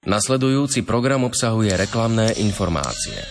Nasledujúci program obsahuje reklamné informácie.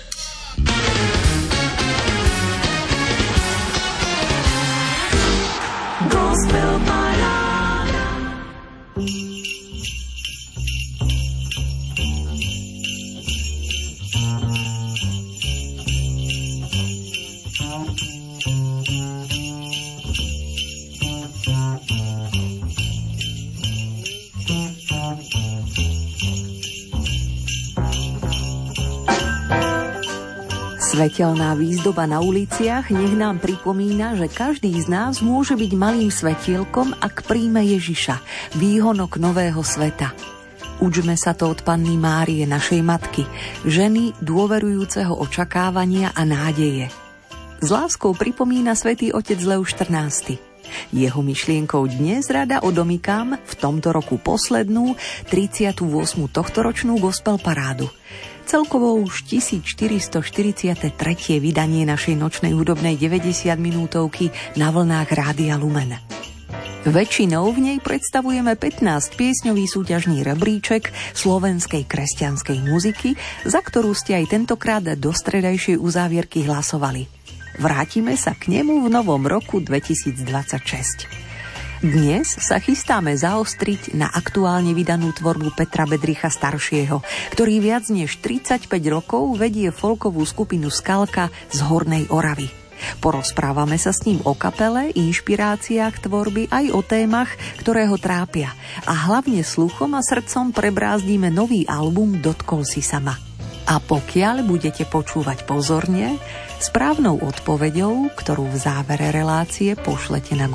Svetelná výzdoba na uliciach nech nám pripomína, že každý z nás môže byť malým svetielkom, ak príjme Ježiša, výhonok nového sveta. Učme sa to od Panny Márie, našej matky, ženy dôverujúceho očakávania a nádeje. S láskou pripomína svätý otec Leoš XIV. Jeho myšlienkou dnes rada odomykám v tomto roku poslednú, 38. tohtoročnú gospel parádu. Celkovo už 1443. vydanie našej nočnej hudobnej 90-minútovky na vlnách Rádia Lumen. Väčšinou v nej predstavujeme 15-piesňový súťažný rebríček slovenskej kresťanskej muziky, za ktorú ste aj tentokrát do stredajšej uzávierky hlasovali. Vrátime sa k nemu v novom roku 2026. Dnes sa chystáme zaostriť na aktuálne vydanú tvorbu Petra Bedricha staršieho, ktorý viac než 35 rokov vedie folkovú skupinu Skalka z Hornej Oravy. Porozprávame sa s ním o kapele, inšpiráciách tvorby aj o témach, ktoré ho trápia. A hlavne sluchom a srdcom prebrázdíme nový album Dotkol si sama. A pokiaľ budete počúvať pozorne, správnou odpoveďou, ktorú v závere relácie pošlete na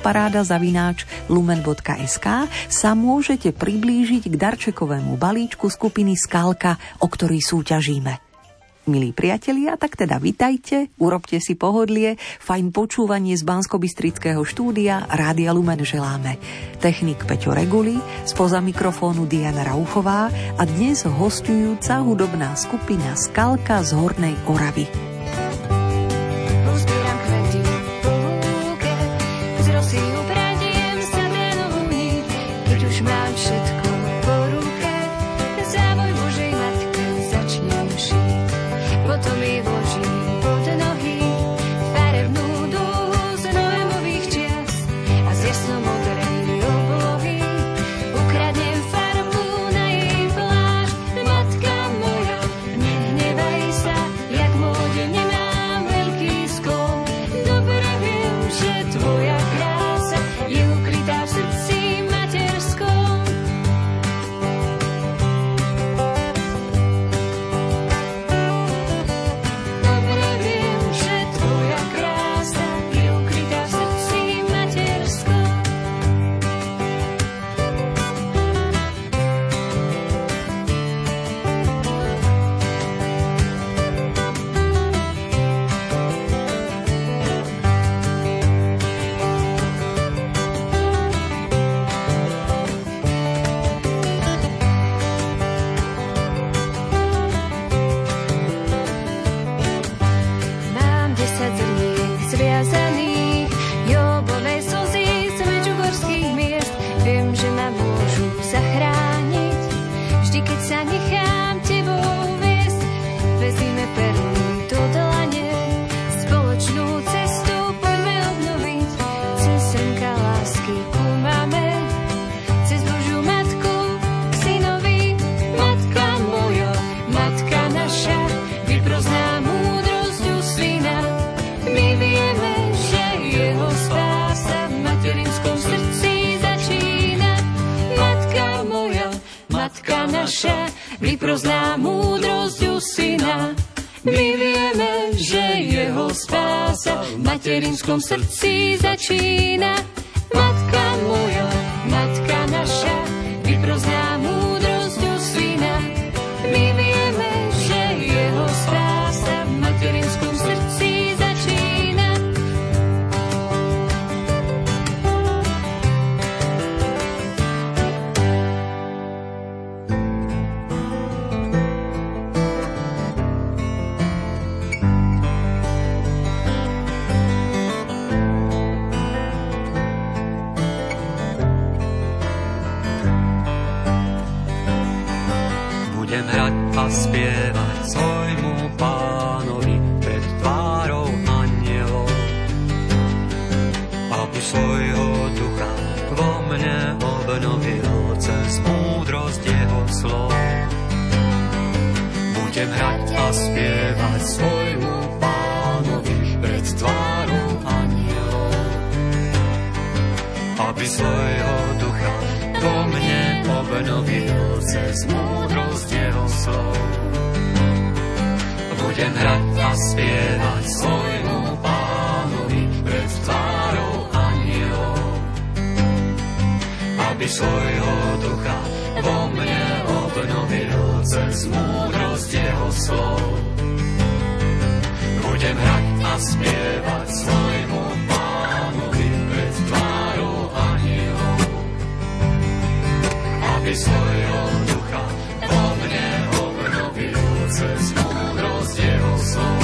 gospelparáda@lumen.sk, sa môžete priblížiť k darčekovému balíčku skupiny Skalka, o ktorý súťažíme. Milí priatelia, tak teda vitajte, urobte si pohodlie, fajn počúvanie z Banskobystrického štúdia Rádia Lumen želáme. Technik Peťo Reguli, spoza mikrofónu Diana Rauchová a dnes hosťujúca hudobná skupina Skalka z Hornej Oravy. Potom mi vložím pod nohy farebnú dúhu z noémových čias a z jasnomodrej oblohy ukradnem farbu na jej pláž. Matka moja, nehnevaj sa, jak môj nemám veľký sklon. Dobre viem, že tvoja krása je ukrytá v srdci materskom. Vyprozná múdrosťu syna. My vieme, že jeho spása v materinskom srdci začína. Matka moja, matka naša, vyprozná múdrosťu syna. My vieme, že jeho spása v materinskom srdci začína. Budem hrať a spievať svojmu Pánovi pred tvárou anielov, aby svojho ducha vo mne obnovil cez múdrosť jeho slov. Budem hrať a spievať svojmu Pánovi pred tvárou anielov, aby svojho ducha vo mne obnovil cez múdrosť jeho slov. Budem hrať a spievať svojmu Pánovi pred tvárou anielov, aby svojho ducha vo mne obnovil cez múdrosť jeho slov. Budem hrať a spievať svojmu Pánovi pred tvárou anielov, aby svojho ducha vo mne obnovil cez múdrosť jeho slov.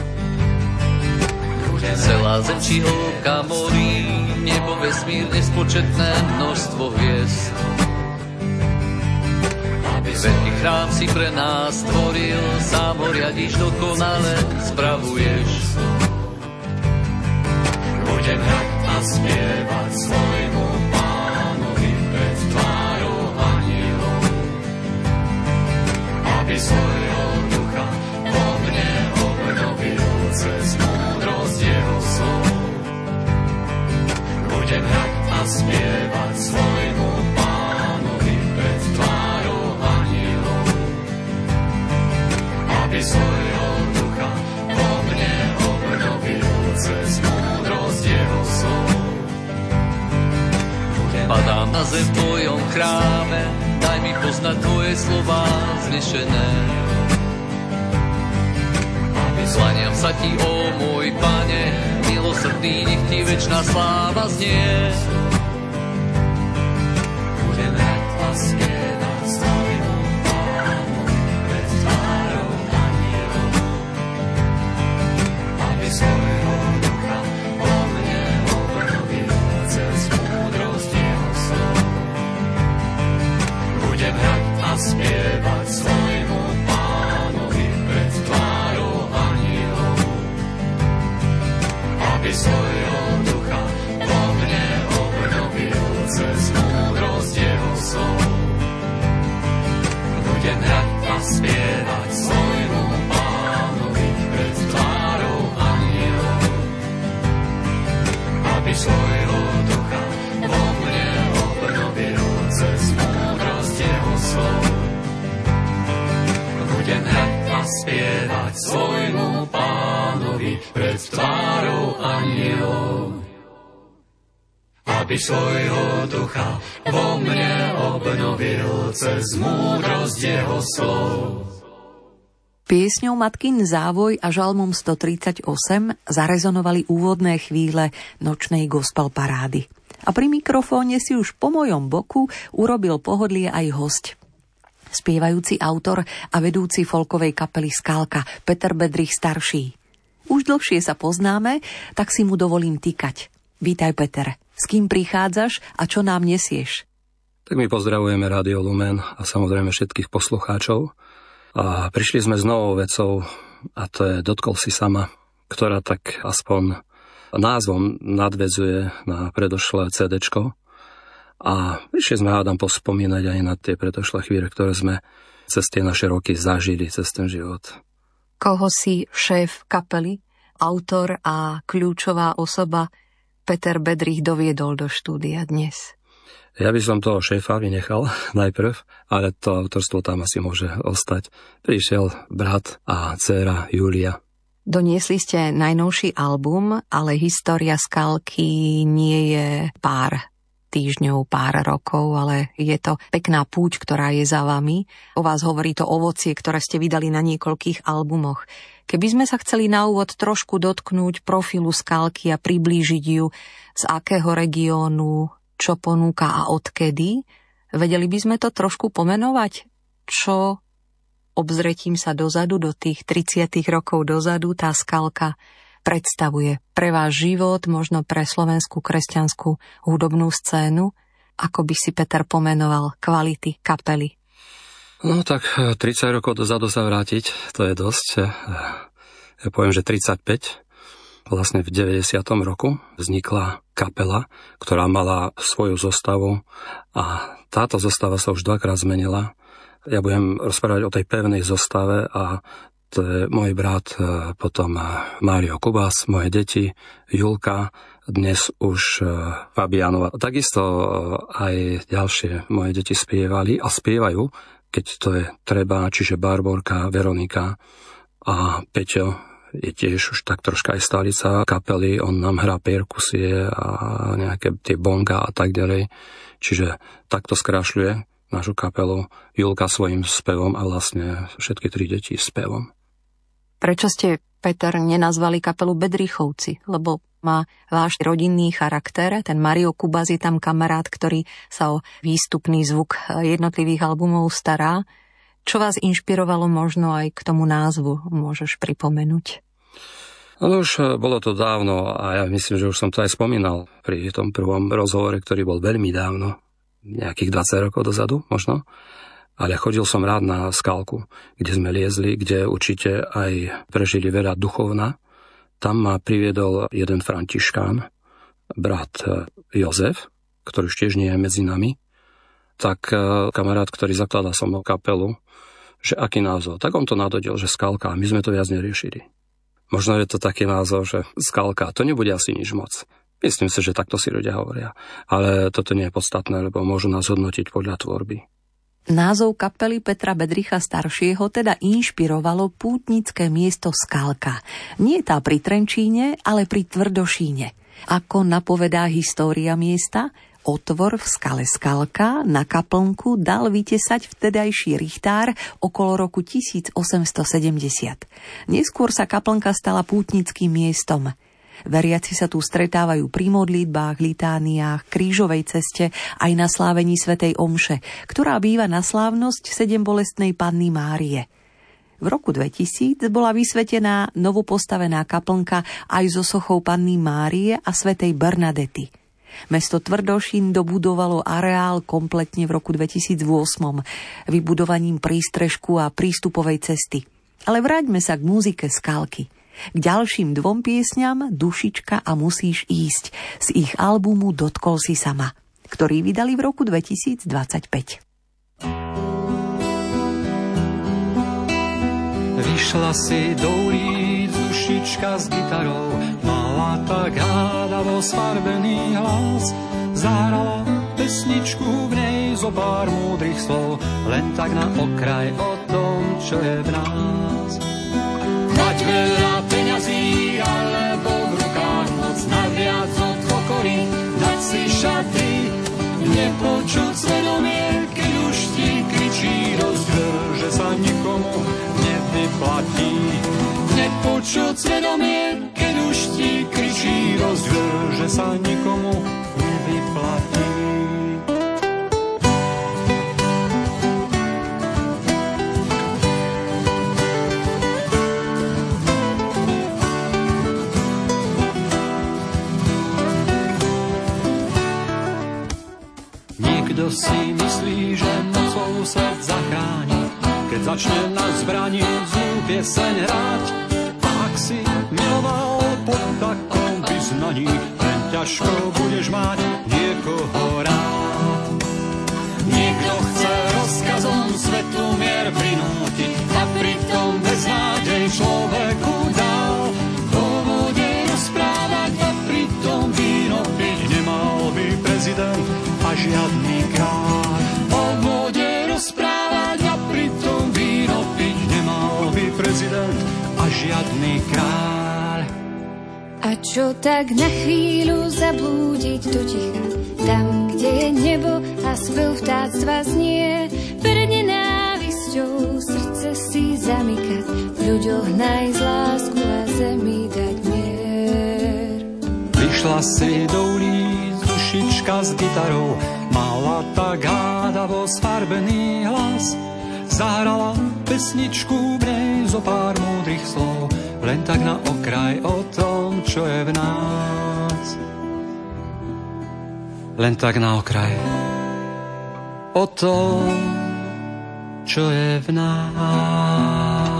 Celá zem či hĺbka morí, nebo vesmír nespočetné množstvo hviezd. Veľký chrám si pre nás stvoril, sám ho riadiš, dokonale spravuješ. Budem hrať a spievať svojmu Pánovi pred tvárou anielov, aby svojho ducha vo mne obnovil cez múdrosť jeho slov. Budem hrať a spievať svojmu Pánovi pred tvárou anielov, aby svojho ducha vo mne obnovil cez múdrosť jeho slov. Padám na zem v tvojom chráme, daj mi poznať tvoje slová znešené. Slaniam sa ti, ó môj Pane, milosrdný, nech ti večná sláva znie. Budem hrať a spievať svojmu Pánovi pred tvárou anielov, aby svojho ducha vo mne obnovil cez múdrosť jeho slov. Budem hrať a spievať svojmu Pánovi pred tvárou anielov, aby svojho ducha vo mne obnovil cez múdrosť jeho slov. Budem hrať a spievať svojmu Pánovi pred tvárou anielov, aby svojho ducha vo mne obnovil cez múdrosť jeho slov. Budem hrať a spievať svojmu Pánovi pred tvárou anielov, aby svojho ducha vo mne obnovil cez múdrosť jeho slov. Piesňou Matkin závoj a žalmom 138 zarezonovali úvodné chvíle nočnej gospel parády. A pri mikrofóne si už po mojom boku urobil pohodlie aj hosť. Spievajúci autor a vedúci folkovej kapely Skalka Peter Bedrich starší. Už dlhšie sa poznáme, tak si mu dovolím tykať. Vítaj, Peter. S kým prichádzaš a čo nám nesieš? Tak my pozdravujeme Rádio Lumen a samozrejme všetkých poslucháčov. A prišli sme s novou vecou a to je Dotkol si sama, ktorá tak aspoň názvom nadväzuje na predošlé CDčko. A prišli sme, hádam, pospomínať aj na tie predošlé chvíle, ktoré sme cez tie naše roky zažili, cez ten život. Koho si šéf kapely, autor a kľúčová osoba Peter Bedrich doviedol do štúdia dnes? Ja by som toho šéfa vynechal najprv, ale to autorstvo tam asi môže ostať. Prišiel brat a dcéra Julia. Doniesli ste najnovší album, ale história Skalky nie je pár týždňov, pár rokov, ale je to pekná púť, ktorá je za vami. O vás hovorí to ovocie, ktoré ste vydali na niekoľkých albumoch. Keby sme sa chceli na úvod trošku dotknúť profilu Skalky a priblížiť ju, z akého regiónu, čo ponúka a odkedy, vedeli by sme to trošku pomenovať? Čo obzretím sa dozadu, do tých 30 rokov dozadu, tá Skalka predstavuje pre váš život, možno pre slovenskú kresťanskú hudobnú scénu? Ako by si, Peter, pomenoval kvality kapely? No tak 30 rokov dozadu sa vrátiť, to je dosť. Ja poviem, že 35. Vlastne v 90. roku vznikla kapela, ktorá mala svoju zostavu a táto zostava sa už dvakrát zmenila. Ja budem rozprávať o tej pevnej zostave a to je môj brat, potom Mário Kubás, moje deti, Julka, dnes už Fabianova. Takisto aj ďalšie moje deti spievali a spievajú, keď to je treba, čiže Barborka, Veronika a Peťo je tiež už tak troška aj stálica kapely, on nám hrá perkusie a nejaké tie bonga a tak ďalej. Čiže takto skrášľuje našu kapelu Julka svojim spevom a vlastne všetky 3 deti spevom. Prečo ste, Peter, nenazvali kapelu Bedrichovci? Lebo má váš rodinný charakter. Ten Mario Kubás je tam kamarát, ktorý sa o výstupný zvuk jednotlivých albumov stará. Čo vás inšpirovalo možno aj k tomu názvu? Môžeš pripomenúť? No už bolo to dávno a ja myslím, že už som to aj spomínal pri tom prvom rozhovore, ktorý bol veľmi dávno, nejakých 20 rokov dozadu možno. Ale chodil som rád na Skalku, kde sme liezli, kde určite aj prežili veľa duchovna. Tam ma priviedol jeden františkán, brat Jozef, ktorý už tiež nie je medzi nami. Tak kamarát, ktorý zakladal som kapelu, že aký názov. Tak on to nadhodil, že Skalka. My sme to viac neriešili. Možno je to taký názov, že Skalka. To nebude asi nič moc. Myslím si, že takto si ľudia hovoria. Ale toto nie je podstatné, lebo môžu nás hodnotiť podľa tvorby. Názov kapely Petra Bedricha staršieho teda inšpirovalo pútnické miesto Skalka. Nie tá pri Trenčíne, ale pri Tvrdošíne. Ako napovedá história miesta, otvor v skale Skalka na kaplnku dal vytesať vtedajší richtár okolo roku 1870. Neskôr sa kaplnka stala pútnickým miestom. Veriaci sa tu stretávajú pri modlitbách, litániách, krížovej ceste aj na slávení svätej omše, ktorá býva na slávnosť sedembolestnej Panny Márie. V roku 2000 bola vysvetená novopostavená kaplnka aj so sochou Panny Márie a svätej Bernadety. Mesto Tvrdošín dobudovalo areál kompletne v roku 2008 vybudovaním prístrežku a prístupovej cesty. Ale vráťme sa k muzike Skalky. K ďalším 2 piesňam Dušička a Musíš ísť z ich albumu Dotkol si sama, ktorý vydali v roku 2025. Vyšla si do ulic Dušička s gitarou, mala tak hádavo sfarbený hlas, zahrala pesničku, v nej zo pár múdrych slov, len tak na okraj o tom, čo je v nás. Mať veľa peňazí, alebo v rukách moc, naviac od pokory, dať si šaty, nepočuť svedomie, keď už ti kričí dosť veľ, že sa nikomu nevyplatí. Nepočuť svedomie, keď už ti kričí dosť veľ, že sa nikomu nevyplatí. Kto si myslí, že mocou svet zachráni, keď začne na zbrani zlú pieseň hrať. A ak si miloval pod takom vyznaní, len ťažko budeš mať niekoho rád. Niekto chce rozkazom svetu mier prinútiť a pritom beznádej človeku dal. O vode rozprávať a pritom víno piť, nemal by prezident a žiadny kráľ. O móde rozprávať a pritom víno piť, nemal by prezident a žiadny kráľ. A čo tak na chvíľu zablúdiť do ticha, tam, kde je nebo a spev vtáctva znie, pred nenávisťou srdce si zamykať, v ľuďoch nájsť lásku a zemi dať mier. Vyšla si do ulic Dušička s gitarou, mala tak hádavo sfarbený hlas, zahrala pesničku, v nej zo pár múdrych slov, len tak na okraj o tom, čo je v nás. Len tak na okraj o tom, čo je v nás.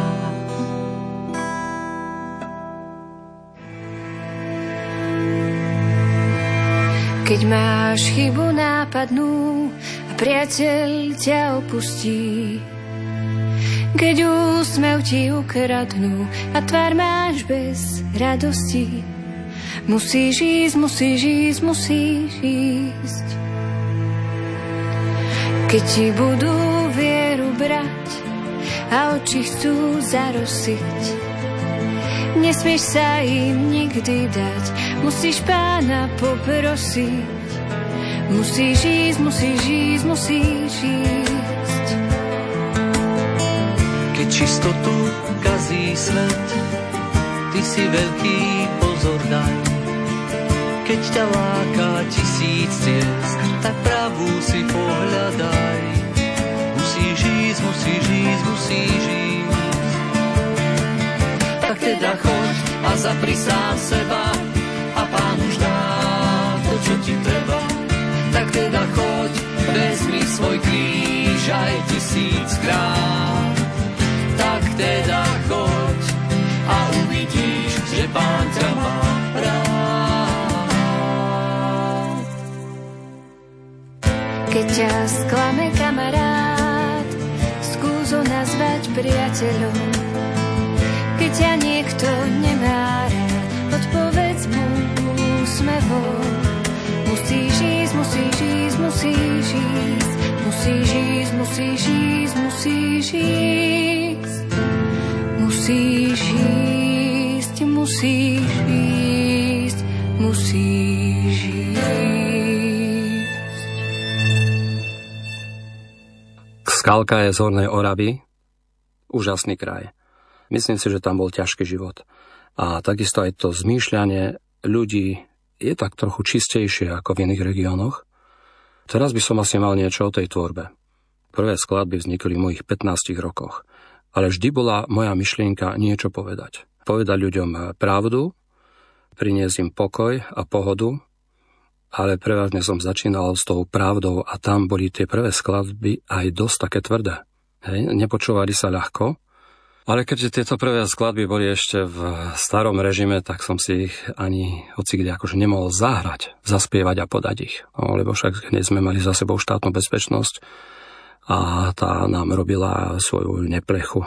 Keď máš chybu nápadnú a priateľ ťa opustí, keď úsmev ti ukradnú a tvár máš bez radosti, musíš ísť, musíš ísť, musíš ísť. Keď ti budú vieru brať a oči chcú zarosiť, nesmieš sa im nikdy dať, musíš Pána poprosiť. Musíš ísť, musíš ísť, musíš ísť. Keď čistotu kazí svet, ty si veľký pozor daj. Keď ťa láka 1000 ciest, tak pravú si pohľadaj. Musíš ísť, musíš ísť, musíš ísť. Tak teda choď a zapri sám seba a Pán už dá to, čo ti treba. Tak teda choď, vezmi svoj kríž aj 1000-krát. Tak teda choď a uvidíš, že Pán ťa má rád. Keď ťa sklame kamarát, skús ho nazvať priateľom. Keď ťa niekto nemá rád, odpovedz mu úsmevom. Musíš ísť, musíš ísť, musíš ísť, musíš ísť, musíš ísť, musíš ísť, musíš ísť, musíš ísť, musíš ísť. Skalka je z Hornej Oravy, úžasný kraj. Myslím si, že tam bol ťažký život. A takisto aj to zmýšľanie ľudí je tak trochu čistejšie ako v iných regiónoch. Teraz by som asi mal niečo o tej tvorbe. Prvé skladby vznikli v mojich 15 rokoch. Ale vždy bola moja myšlienka niečo povedať. Povedať ľuďom pravdu, priniesť im pokoj a pohodu, ale prevažne som začínal s tou pravdou a tam boli tie prvé skladby aj dosť také tvrdé. Hej, nepočúvali sa ľahko, ale keďže tieto prvé skladby boli ešte v starom režime, tak som si ich ani hocikde akože nemohol zahrať, zaspievať a podať ich. No, lebo však hneď sme mali za sebou štátnu bezpečnosť a tá nám robila svoju neplechu.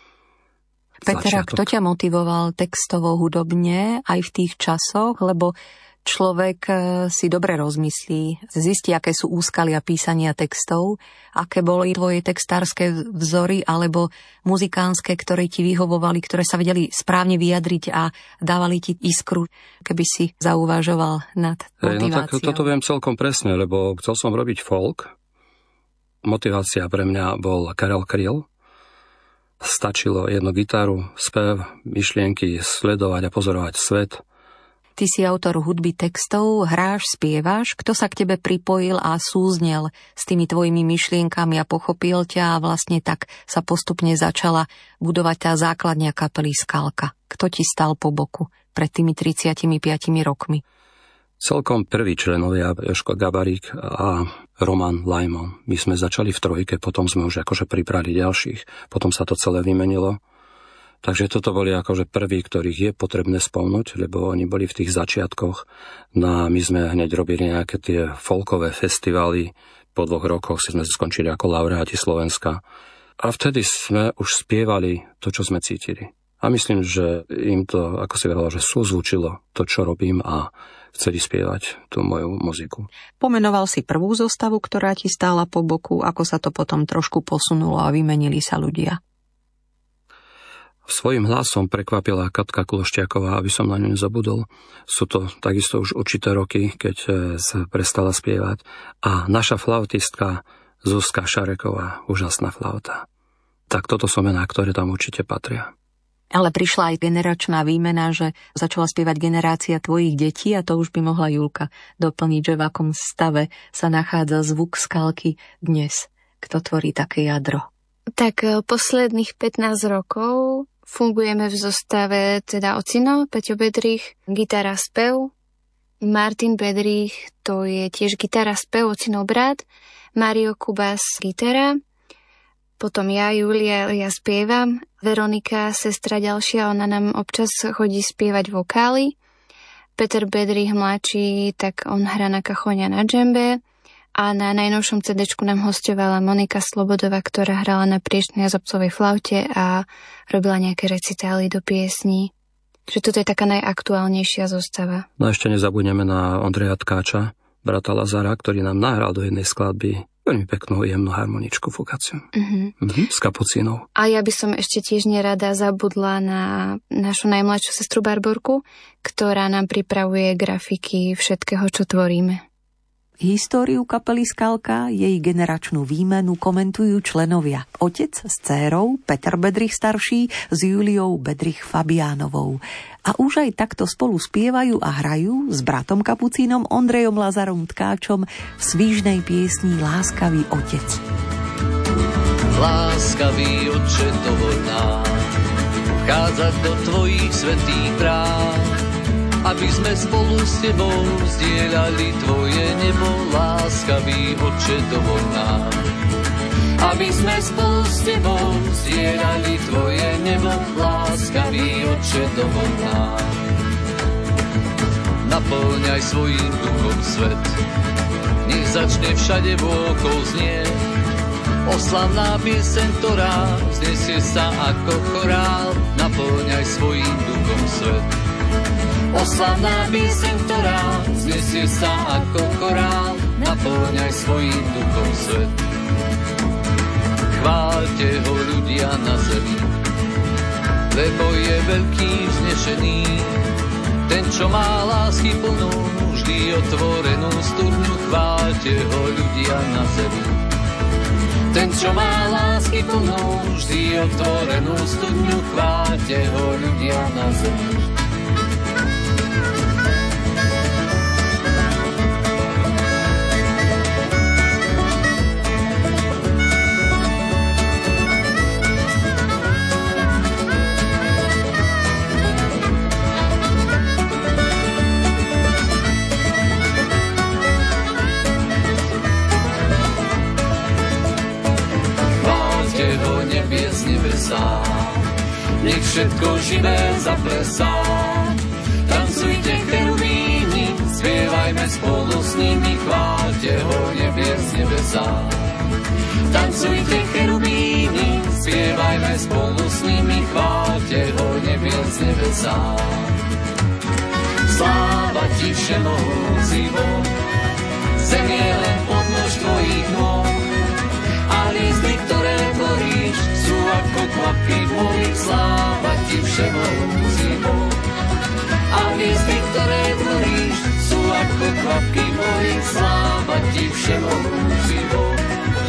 Peter, kto ťa motivoval textovo hudobne aj v tých časoch? Lebo človek si dobre rozmyslí, zistí, aké sú úskalia písania textov, aké boli tvoje textárske vzory alebo muzikánske, ktoré ti vyhovovali, ktoré sa vedeli správne vyjadriť a dávali ti iskru, keby si zauvažoval nad motiváciou. No tak toto viem celkom presne, lebo chcel som robiť folk. Motivácia pre mňa bol Karel Kryl. Stačilo jednu gitaru, spev, myšlienky, sledovať a pozorovať svet. Ty si autor hudby textov, hráš, spievaš. Kto sa k tebe pripojil a súznel s tými tvojimi myšlienkami a pochopil ťa a vlastne tak sa postupne začala budovať tá základňa kapely Skalka? Kto ti stal po boku pred tými 35 rokmi? Celkom prví členovia, Jožko Gabarík a Roman Lajmon. My sme začali v trojke, potom sme už akože pripravili ďalších, potom sa to celé vymenilo. Takže toto boli akože prví, ktorých je potrebné spomnúť, lebo oni boli v tých začiatkoch. No a my sme hneď robili nejaké tie folkové festivály. Po 2 rokoch si sme skončili ako laureáti Slovenska. A vtedy sme už spievali to, čo sme cítili. A myslím, že im to, ako si vedela, že súzvučilo to, čo robím a chceli spievať tú moju muziku. Pomenoval si prvú zostavu, ktorá ti stála po boku, ako sa to potom trošku posunulo a vymenili sa ľudia. Svojím hlasom prekvapila Katka Klošťáková, aby som na ňu nezabudol. Sú to takisto už určité roky, keď sa prestala spievať. A naša flautistka Zuzka Šareková, úžasná flauta. Tak toto sú mená, ktoré tam určite patria. Ale prišla aj generačná výmena, že začala spievať generácia tvojich detí a to už by mohla Julka doplniť, že v akom stave sa nachádza zvuk Skalky dnes. Kto tvorí také jadro? Tak posledných 15 rokov fungujeme v zostave teda ocino, Peťo Bedrich, gitara, spev, Martin Bedrich, to je tiež gitara, spev, ocinov brat, Mario Kubas, gitara Potom ja, Julia, ja spievam. Veronika, sestra ďalšia, ona nám občas chodí spievať vokály. Peter Bedrich mladší, tak on hrá na kachoňa na džembe. A na najnovšom CD-čku nám hosťovala Monika Slobodová, ktorá hrala na prieštnej a zobcovej flaute a robila nejaké recitály do piesní. Čiže toto je taká najaktuálnejšia zostava. No ešte nezabudneme na Ondreja Tkáča, brata Lazara, ktorý nám nahral do jednej skladby veľmi peknú jemnú harmoničku fugáciu. S kapucínou. A ja by som ešte tiež nerada zabudla na našu najmladšiu sestru Barborku, ktorá nám pripravuje grafiky všetkého, čo tvoríme. Históriu kapely Skalka, jej generačnú výmenu komentujú členovia. Otec s dcérou, Peter Bedrich starší, s Juliou Bedrich Fabiánovou. A už aj takto spolu spievajú a hrajú s bratom Kapucínom Ondrejom Lazarom Tkáčom v svížnej piesni Láskavý otec. Láskavý otče, dovol nám vchádzať do tvojich svätých bráv, aby sme spolu s tebou zdieľali tvoje nebo. Láskavý otče, dovol nám, aby sme spolu s tebou zdieľali tvoje nebo. Láskavý otče, dovol nám. Naplňaj svojím duchom svet, nech začne všade vôkol znieť oslavná pieseň, ktorá vznesie sa ako chorál. Naplňaj svojím duchom svet, oslavná pieseň, ktorá vznesie sa ako chorál. Naplňaj svojím duchom svet. Chváľte ho ľudia na zemi, lebo je veľký vznešený. Ten, čo má lásky plnú, vždy otvorenú studňu. Chváľte ho ľudia na zemi. Ten, čo má lásky plnú, vždy otvorenú studňu. Chváľte ho ľudia na zemi. Nech všetko živé zaplesá. Tancujte cherubíni, spievajme spolu s nimi. Chváľte ho nebies nebesá. Tancujte cherubíni, spievajme spolu s nimi. Chváľte ho nebies nebesá. Sláva ti všemohúci Boh, zem je len podnož tvojich nôh. A hviezdy, ktoré tvoríš, sú ako kvapky mojich. Sláva ti všemohúci Boh. A hviezdy, ktoré tvoríš, sú ako kvapky mojich. Sláva ti všemohúci Boh.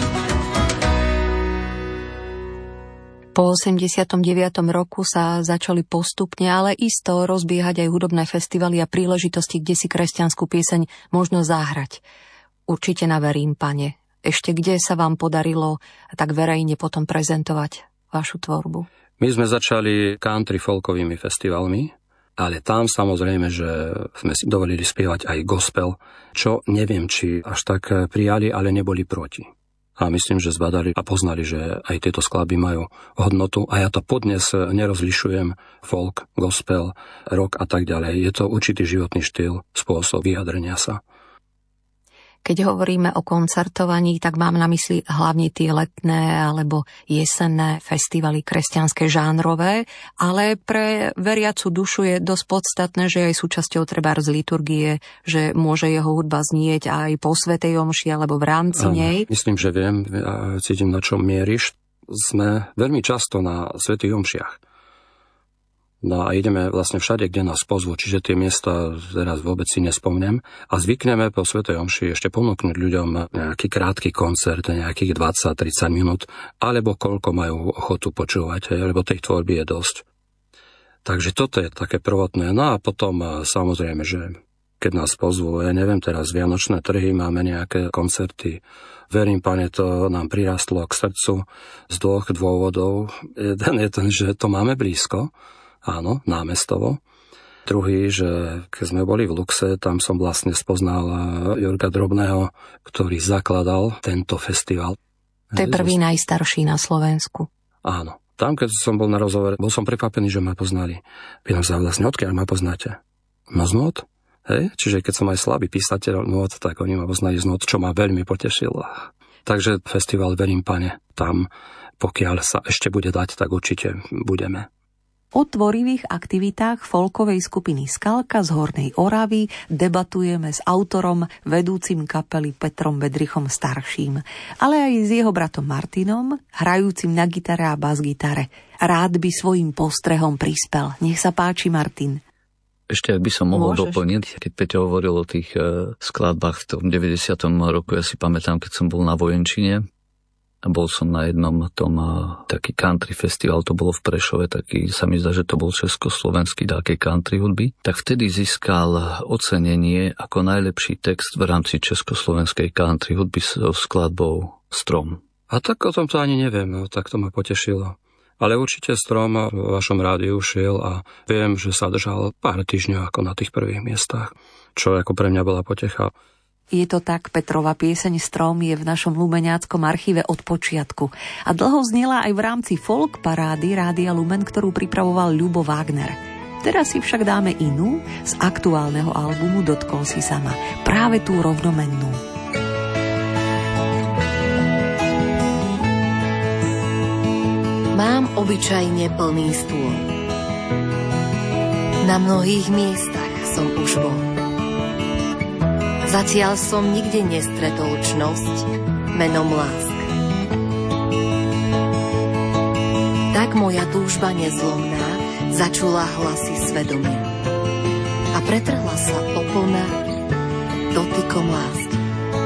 Po 89. roku sa začali postupne, ale isto rozbiehať aj hudobné festivaly a príležitosti, kde si kresťanskú pieseň možno zahrať. Určite na Verím, Pane. Ešte kde sa vám podarilo tak verejne potom prezentovať vašu tvorbu? My sme začali country folkovými festivalmi, ale tam samozrejme, že sme si dovolili spievať aj gospel, čo neviem, či až tak prijali, ale neboli proti. A myslím, že zbadali a poznali, že aj tieto skladby majú hodnotu a ja to podnes nerozlišujem folk, gospel, rock a tak ďalej. Je to určitý životný štýl, spôsob vyjadrenia sa. Keď hovoríme o koncertovaní, tak mám na mysli hlavne tie letné alebo jesenné festivaly kresťanské žánrové, ale pre veriacu dušu je dosť podstatné, že aj súčasťou trebárs liturgie, že môže jeho hudba znieť aj po svätej omši alebo v rámci nej. Myslím, že viem, cítim, na čom mieriš. Sme veľmi často na svätých omšiach. No a ideme vlastne všade, kde nás pozvú, čiže tie miesta teraz vôbec si nespomnem. A zvykneme po svätej omši ešte ponúknuť ľuďom nejaký krátky koncert, nejakých 20-30 minút, alebo koľko majú ochotu počúvať, lebo tej tvorby je dosť. Takže toto je také prvotné. No a potom samozrejme, že keď nás pozvú, ja neviem, teraz vianočné trhy, máme nejaké koncerty. Verím, Pane, to nám prirastlo k srdcu z dvoch dôvodov. Jeden je ten, že to máme blízko, áno, námestovo. Druhý, že keď sme boli v Luxe, tam som vlastne spoznal Jurga Drobného, ktorý zakladal tento festival. To je prvý najstarší na Slovensku. Áno. Tam, keď som bol na rozhovore, bol som prekvapený, že ma poznali. Pýtam sa vlastne, odkiaľ ma poznáte? No z nót. Hej? Čiže keď som aj slabý písateľ nót, tak oni ma poznali z nót, čo ma veľmi potešilo. Takže festival, verím, Pane, tam, pokiaľ sa ešte bude dať, tak určite budeme. O tvorivých aktivitách folkovej skupiny Skalka z Hornej Oravy debatujeme s autorom, vedúcim kapely Petrom Bedrichom starším, ale aj s jeho bratom Martinom, hrajúcim na gitare a basgitare. Rád by svojím postrehom prispel. Nech sa páči, Martin. Ešte ak by som mohol doplniť, keď Peťo hovoril o tých skladbách v tom 90. roku, ja si pamätám, keď som bol na Vojenčine, a bol som na jednom tom taký country festival, to bolo v Prešove, taký sa mi zdá, že to bol československý také country hudby, tak vtedy získal ocenenie ako najlepší text v rámci československej country hudby so skladbou Strom. A tak o tom to ani neviem, no, tak to ma potešilo. Ale určite Strom v vašom rádiu šiel a viem, že sa držal pár týždňov ako na tých prvých miestach, čo ako pre mňa bola potecha. Je to tak, Petrova pieseň Strom je v našom Lumeňáckom archíve od počiatku a dlho znela aj v rámci folk parády Rádia Lumen, ktorú pripravoval Ľubo Wagner. Teraz si však dáme inú z aktuálneho albumu Dotkol si sama, práve tú rovnomennú. Mám obyčajne plný stôl. Na mnohých miestach som už bol. Zatiaľ som nikde nestretol čnosť menom láska. Tak moja túžba nezlomná začula hlasy svedomia a pretrhla sa opona dotykom lásky.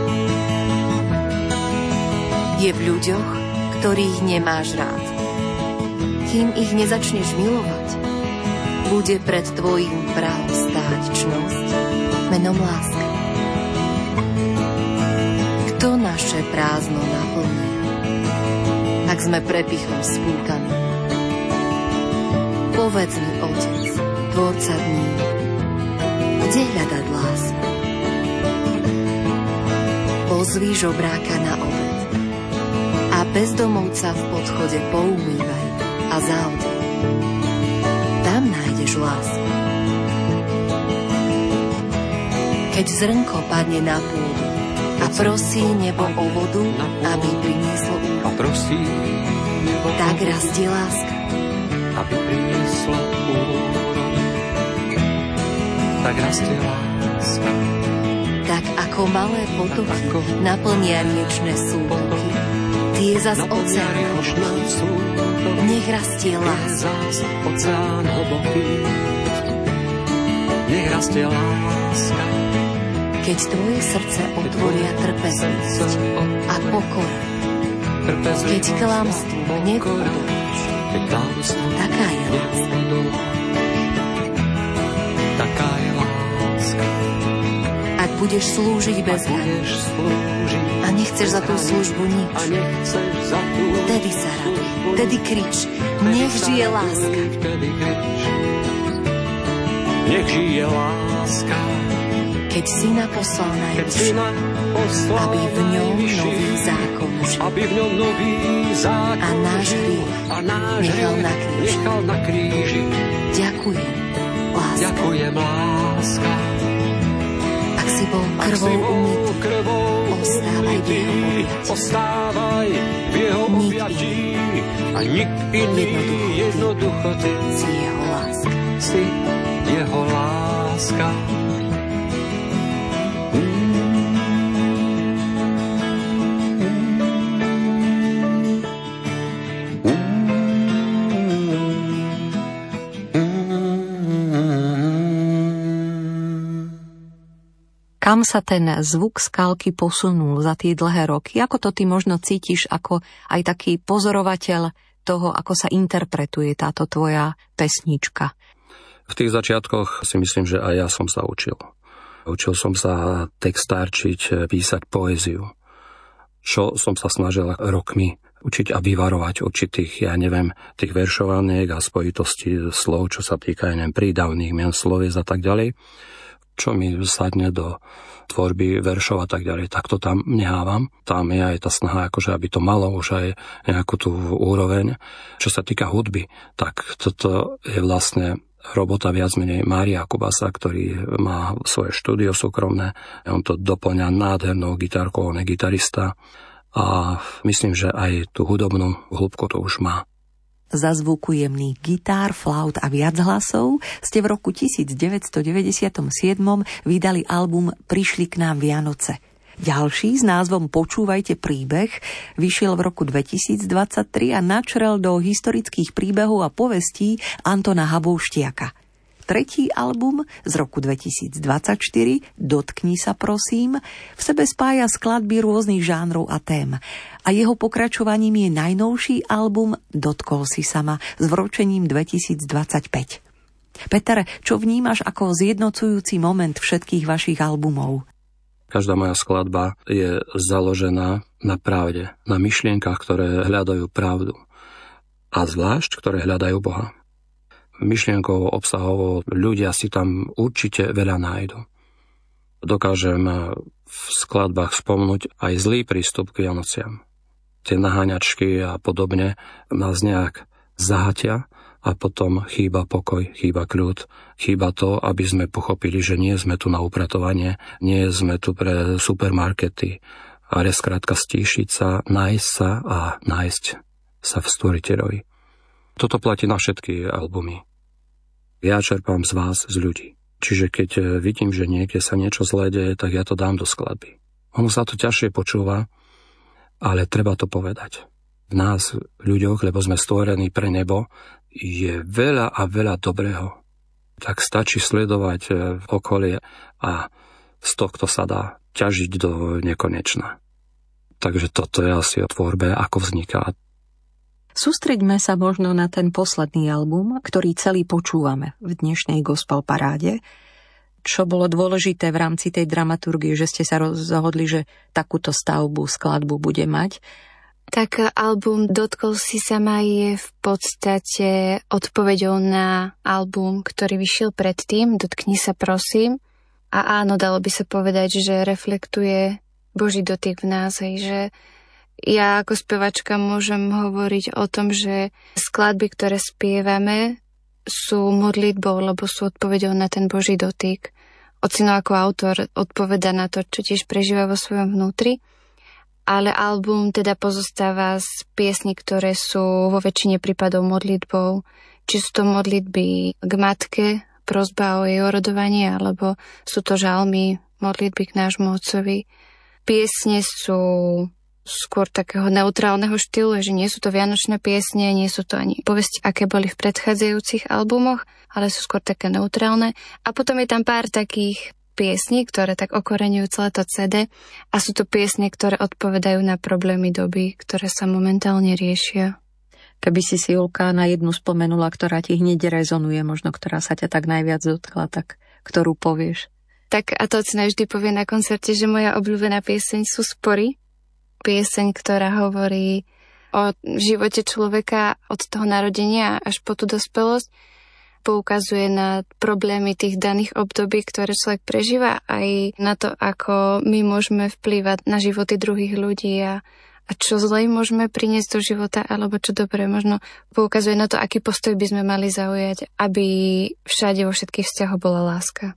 Je v ľuďoch, ktorých nemáš rád. Kým ich nezačneš milovať, bude pred tvojím prahom stáť čnosť menom láska. Kto naše prázdno naplní, ak sme prepichom spúkaní? Povedz mi, Otec, tvorca dní, kde hľadať lásku? Pozví žobráka na obed a bezdomovca v podchode poumývaj a zaodej. Tam nájdeš lásku. Keď zrnko padne na pôdu a prosí nebo o vodu, aby prinieslo úrodu, tak rastie láska. Aby prinieslo úrodu, tak rastie láska. Tak ako malé potoky naplnia riečne sútoky, tie zas oceán hlboký, nech rastie láska. Nech rastie láska. Keď tvoje srdce otvoria trpezlivosť a pokora, keď klamstvu neodolíš, taká je láska. Taká je láska. Ak budeš slúžiť bez hraní a nechceš za tú službu nič, vtedy sa raduj, vtedy krič, nech žije láska. Nech žije láska. Keď syna poslal najvyšší, aby v ňom nový zákon žil, a náš hriech nechal na kríži. Ďakujem, láska. Ďakujem, láska. Ak si bol krvou umytý, ostávaj v jeho objatí. A nik iný jednoducho ty si jeho láska. Si jeho láska. Kam sa ten zvuk Skalky posunul za tie dlhé roky? Ako to ty možno cítiš ako aj taký pozorovateľ toho, ako sa interpretuje táto tvoja pesnička? V tých začiatkoch si myslím, že aj ja som sa učil. Učil som sa textárčiť, písať poéziu. Čo som sa snažil rokmi učiť a vyvarovať určitých, tých veršovaniek a spojitosti slov, čo sa týka, prídavných mien, slovies a tak ďalej. čo mi sadne do tvorby veršov a tak ďalej, tak to tam nehávam. Tam je aj tá snaha, akože aby to malo už aj nejakú tú úroveň. Čo sa týka hudby, tak toto je vlastne robota viac menej Mária Kubasa, ktorý má svoje štúdio súkromné. On to doplňa nádhernou gitárkou, on je gitarista a myslím, že aj tú hudobnú hĺbku to už má. Za zvuku jemných gitár, flaut a viac hlasov ste v roku 1997 vydali album Prišli k nám Vianoce. Ďalší s názvom Počúvajte príbeh vyšiel v roku 2023 a načrel do historických príbehov a povestí Antona Habouštiaka. Tretí album z roku 2024, Dotkni sa prosím, v sebe spája skladby rôznych žánrov a tém. A jeho pokračovaním je najnovší album Dotkol si sama s vročením 2025. Peter, čo vnímaš ako zjednocujúci moment všetkých vašich albumov? Každá moja skladba je založená na pravde, na myšlienkach, ktoré hľadajú pravdu. A zvlášť, ktoré hľadajú Boha. Myšlienkovo, obsahovo, ľudia si tam určite veľa nájdu. Dokážem v skladbách spomnúť aj zlý prístup k Vianociam. Tie naháňačky a podobne nás nejak zahatia a potom chýba pokoj, chýba kľud, chýba to, aby sme pochopili, že nie sme tu na upratovanie, nie sme tu pre supermarkety, ale skrátka stíšiť sa, nájsť sa a nájsť sa v Stvoriteľovi. Toto platí na všetky albumy. Ja čerpám z vás, z ľudí. Čiže keď vidím, že niekde sa niečo zlé deje, tak ja to dám do skladby. Ono sa to ťažšie počúva, ale treba to povedať. V nás, ľuďoch, lebo sme stvorení pre nebo, je veľa a veľa dobrého. Tak stačí sledovať okolie a z tohto sa dá ťažiť do nekonečna. Takže toto je asi o tvorbe, ako vzniká. Sústreďme sa možno na ten posledný album, ktorý celý počúvame v dnešnej gospel paráde. Čo bolo dôležité v rámci tej dramaturgie, že ste sa rozhodli, že takúto stavbu, skladbu bude mať? Tak album Dotkol si sama je v podstate odpoveďou na album, ktorý vyšiel predtým, Dotkni sa prosím. A áno, dalo by sa povedať, že reflektuje Boží dotyk v nás, že ja ako spevačka môžem hovoriť o tom, že skladby, ktoré spievame, sú modlitbou, lebo sú odpoveďou na ten Boží dotyk. Ocino ako autor odpoveda na to, čo tiež prežíva vo svojom vnútri. Ale album teda pozostáva z piesní, ktoré sú vo väčšine prípadov modlitbou. Či sú to modlitby k matke, prosba o jej orodovanie, alebo sú to žalmy, modlitby k nášmu otcovi. Piesne sú skôr takého neutrálneho štýlu, že nie sú to vianočné piesne, nie sú to ani povesti, aké boli v predchádzajúcich albumoch, ale sú skôr také neutrálne. A potom je tam pár takých piesní, ktoré tak okoreňujú celé to CD a sú to piesne, ktoré odpovedajú na problémy doby, ktoré sa momentálne riešia. Keby si Julka na jednu spomenula, ktorá ti hneď rezonuje, možno ktorá sa ťa tak najviac dotkla, tak ktorú povieš? Tak a to Ocino vždy povie na koncerte, že moja obľúbená pieseň sú Spory. Pieseň, ktorá hovorí o živote človeka od toho narodenia až po tú dospelosť. Poukazuje na problémy tých daných období, ktoré človek prežíva, aj na to, ako my môžeme vplývať na životy druhých ľudí a čo zlé môžeme priniesť do života, alebo čo dobré. Možno poukazuje na to, aký postoj by sme mali zaujať, aby všade vo všetkých vzťahoch bola láska.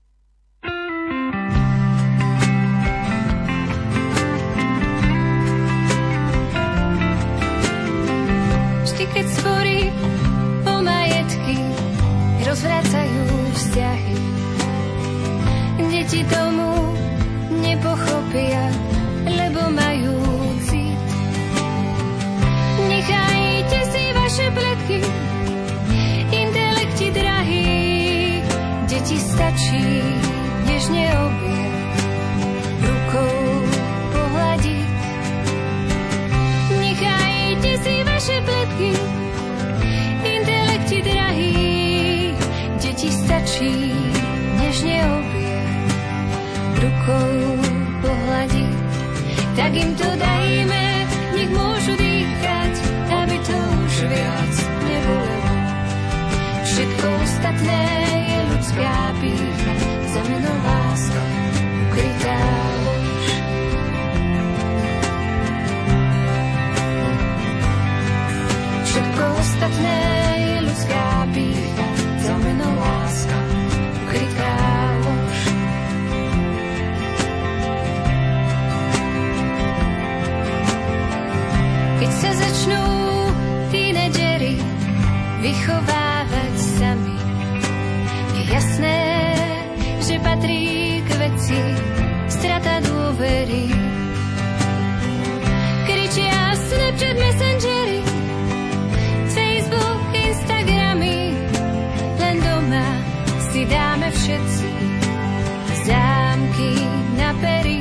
Vždy, keď sporí o majetky, rozvracajú vzťahy. Deti tomu nepochopia, lebo majú cit. Nechajte si vaše pletky, intelekti drahí. Deti stačí nežne objať, rukou pohľadiť. Nechajte si vaše pletky, intelekti drahí. Deti stačí nežne objať, rukou pohľadiť. Tak im to dajme, nech môžu dýchať, aby to už viac nebolelo. Všetko ostatné je ľudská pýcha, za mnou ostatné je ľudská pýcha, za meno láska, ukrytá lož. Keď sa začnú tínedžeri vychovávať sami, je jasné, že patrí k veci strata dôvery. Kričia Snapchat, Messengery, Facebook, Instagramy, len doma si dáme všetci zámky na pery.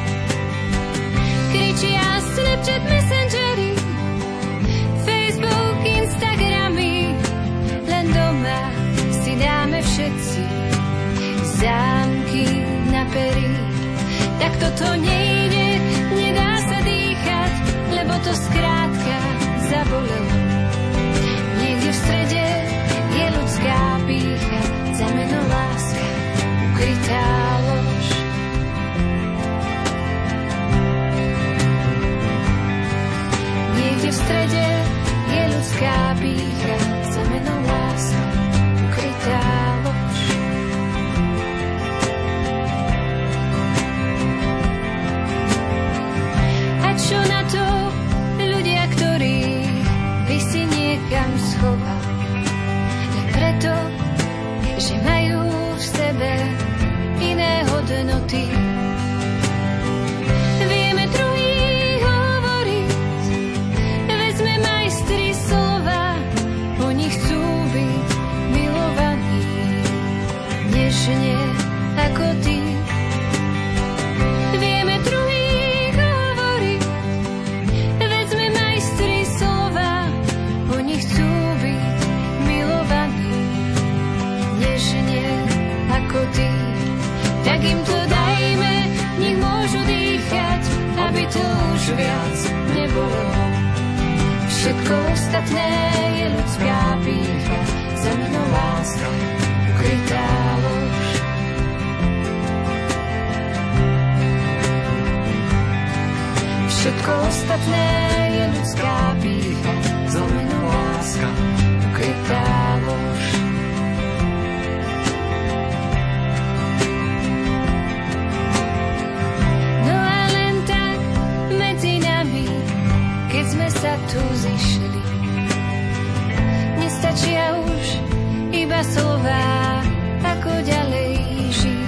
Kričia Snapchat, Messengery, Facebook, Instagramy, len doma si dáme všetci zámky na pery. Tak toto nejde, nedá sa dýchať, lebo to skrátka zabolelo. Niekde v strede je ľudská pýcha, za meno láska, ukrytá lož. Niekde v strede je ľudská pýcha, za meno láska, ukrytá lož. A čo na to ľudia, ktorí by si niekam schoval, len preto, že majú v sebe iné hodnoty. Vieme druhých hovoriť, veď sme majstri slova, oni chcú byť milovaní nežne ako ty. Vieme druhých hovoriť, veď sme majstri slova, oni chcú byť milovaní nežne ako ty. Tak im to dajme, nech môžu dýchať, aby to už viac nebolo. Všetko ostatné je ľudská pýcha, za meno láska, ukrytá lož. Všetko ostatné je ľudská pýcha, za meno láska, ukrytá lož. No a len tak medzi nami, keď sme sa tu zišli, nestačia už iba slová, ako ďalej žiť.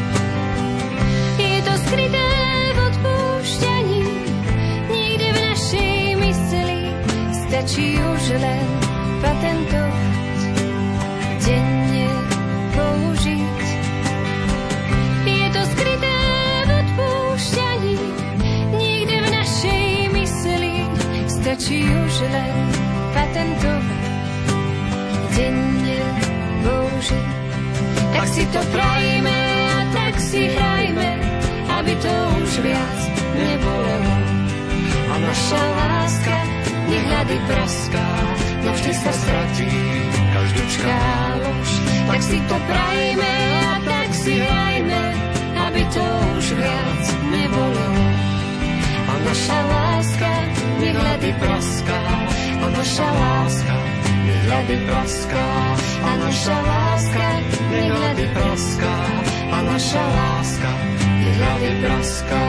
Je to skryté v odpúšťaní, niekde v našej mysli, stačí už len patentovať, denne použiť. Je to skryté v odpúšťaní, niekde v našej mysli, stačí už len patentovať, denne použiť. Tak si to prajme a tak si hrajme, aby to už viac nebolelo. A naša láska nech ľady praská, no vždy sa stratí každúčká lož. Tak si to prajme a tak si hrajme, aby to už viac nebolelo. A naša láska nech ľady praská, a naša láska nech ľady praská, a naša láska nech ľady praská, a naša láska nech ľady praská.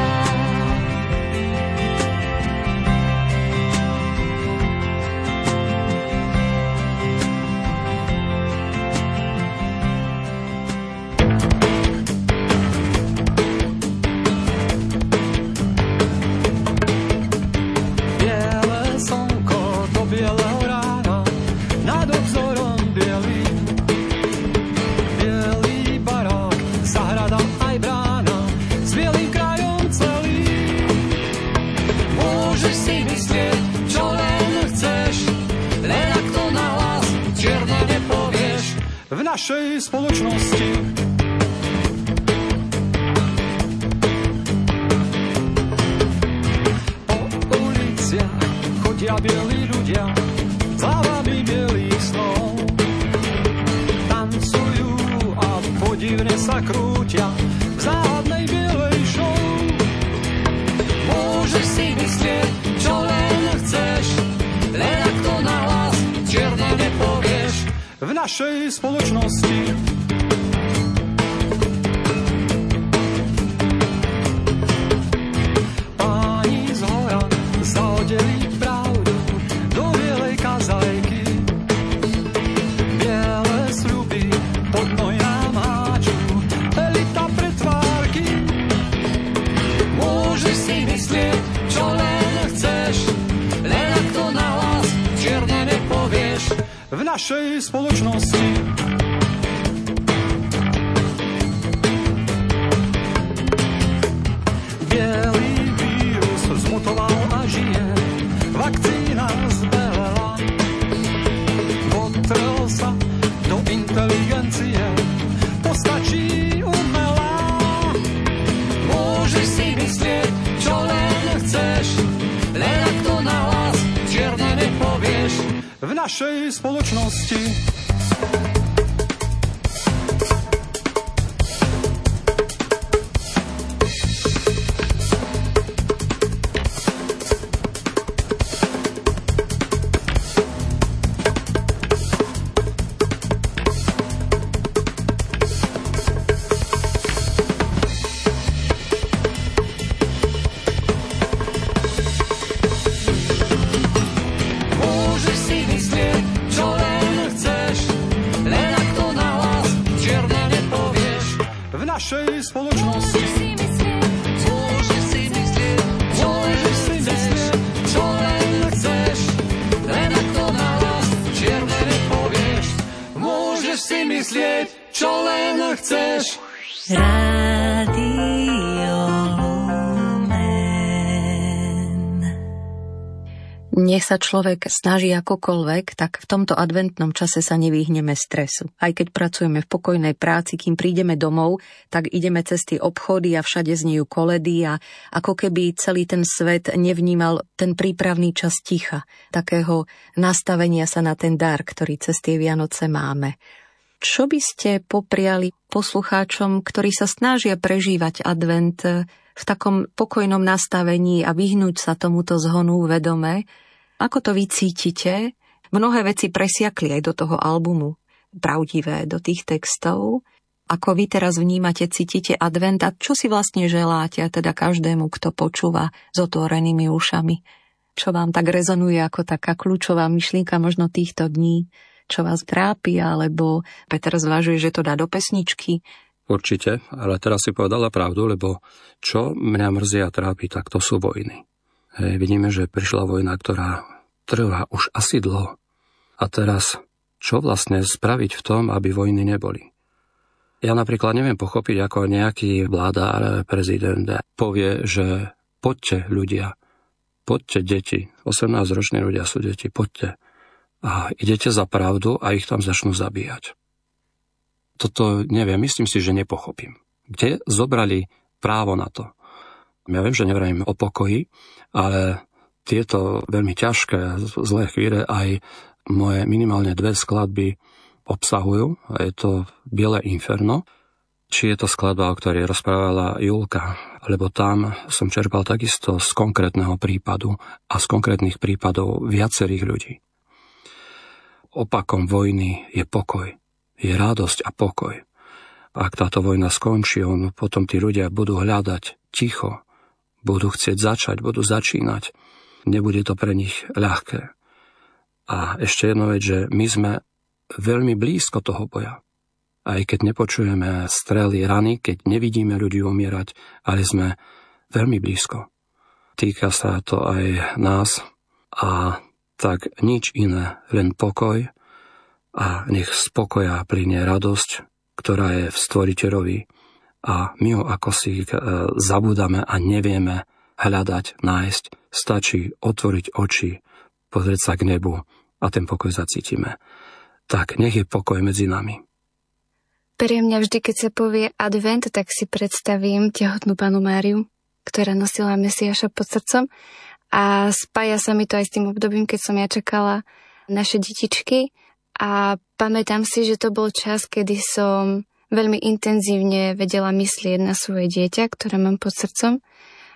Našej spoločnosti. Po uliciach chodia bielí ľudia, závami bielých snov. Tancujú a podivne sa krútia v záhadnej bielej show. Môžeš si myslieť, čo len chceš, len ak to nahlas čierne v našej spoločnosti. Páni z hora zaodeli pravdu do bielej kazajky. Biele sľuby pod nojám háču, elita pretvárky. Môžeš si myslieť, čo len chceš, len ak to nahlas čierne nepovieš v našej spoločnosti. Bielý vírus zmutoval a žije, vakcína zbelela, potrel sa do inteligencie, postačí umelá. Môžeš si myslieť, čo len chceš, len ak to nahlas čierne nepovieš v našej spoločnosti. Nech sa človek snaží akokoľvek, tak v tomto adventnom čase sa nevyhneme stresu. Aj keď pracujeme v pokojnej práci, kým prídeme domov, tak ideme cez tie obchody a všade znejú koledy a ako keby celý ten svet nevnímal ten prípravný čas ticha, takého nastavenia sa na ten dar, ktorý cez tie Vianoce máme. Čo by ste popriali poslucháčom, ktorí sa snažia prežívať advent v takom pokojnom nastavení a vyhnúť sa tomuto zhonu vedome? Ako to vy cítite? Mnohé veci presiakli aj do toho albumu, pravdivé, do tých textov. Ako vy teraz vnímate, cítite advent a čo si vlastne želáte, teda každému, kto počúva s otvorenými ušami? Čo vám tak rezonuje ako taká kľúčová myšlienka možno týchto dní? Čo vás trápi, alebo Peter zvažuje, že to dá do pesničky? Určite, ale teraz si povedala pravdu, lebo čo mňa mrzí a trápi, tak to sú vojny. Vidíme, že prišla vojna, ktorá trvá už asi dlho. A teraz, čo vlastne spraviť v tom, aby vojny neboli? Ja napríklad neviem pochopiť, ako nejaký vládár, prezident povie, že poďte ľudia, poďte deti, 18-roční ľudia sú deti, poďte. A idete za pravdu a ich tam začnú zabíjať. Toto neviem, myslím si, že nepochopím. Kde zobrali právo na to? Ja viem, že nevrajím o pokoji, ale tieto veľmi ťažké, zlé chvíle aj moje minimálne 2 skladby obsahujú. A je to Biele inferno. Či je to skladba, o ktorej rozprávala Julka, lebo tam som čerpal takisto z konkrétneho prípadu a z konkrétnych prípadov viacerých ľudí. Opakom vojny je pokoj. Je radosť a pokoj. Ak táto vojna skončí, potom tí ľudia budú hľadať ticho, budú chcieť začať, budú začínať. Nebude to pre nich ľahké. A ešte jedno vec, že my sme veľmi blízko toho boja. Aj keď nepočujeme strely, rany, keď nevidíme ľudí umierať, ale sme veľmi blízko. Týka sa to aj nás a tak nič iné, len pokoj a nech z pokoja plynie radosť, ktorá je v Stvoriteľovi a my ho ako si zabúdame a nevieme hľadať, nájsť. Stačí otvoriť oči, pozrieť sa k nebu a ten pokoj zacítime. Tak nech je pokoj medzi nami. Pre mňa vždy, keď sa povie advent, tak si predstavím tehotnú Pannu Máriu, ktorá nosila Mesiáša pod srdcom a spája sa mi to aj s tým obdobím, keď som ja čakala naše detičky a pamätám si, že to bol čas, kedy som veľmi intenzívne vedela myslieť na svoje dieťa, ktoré mám pod srdcom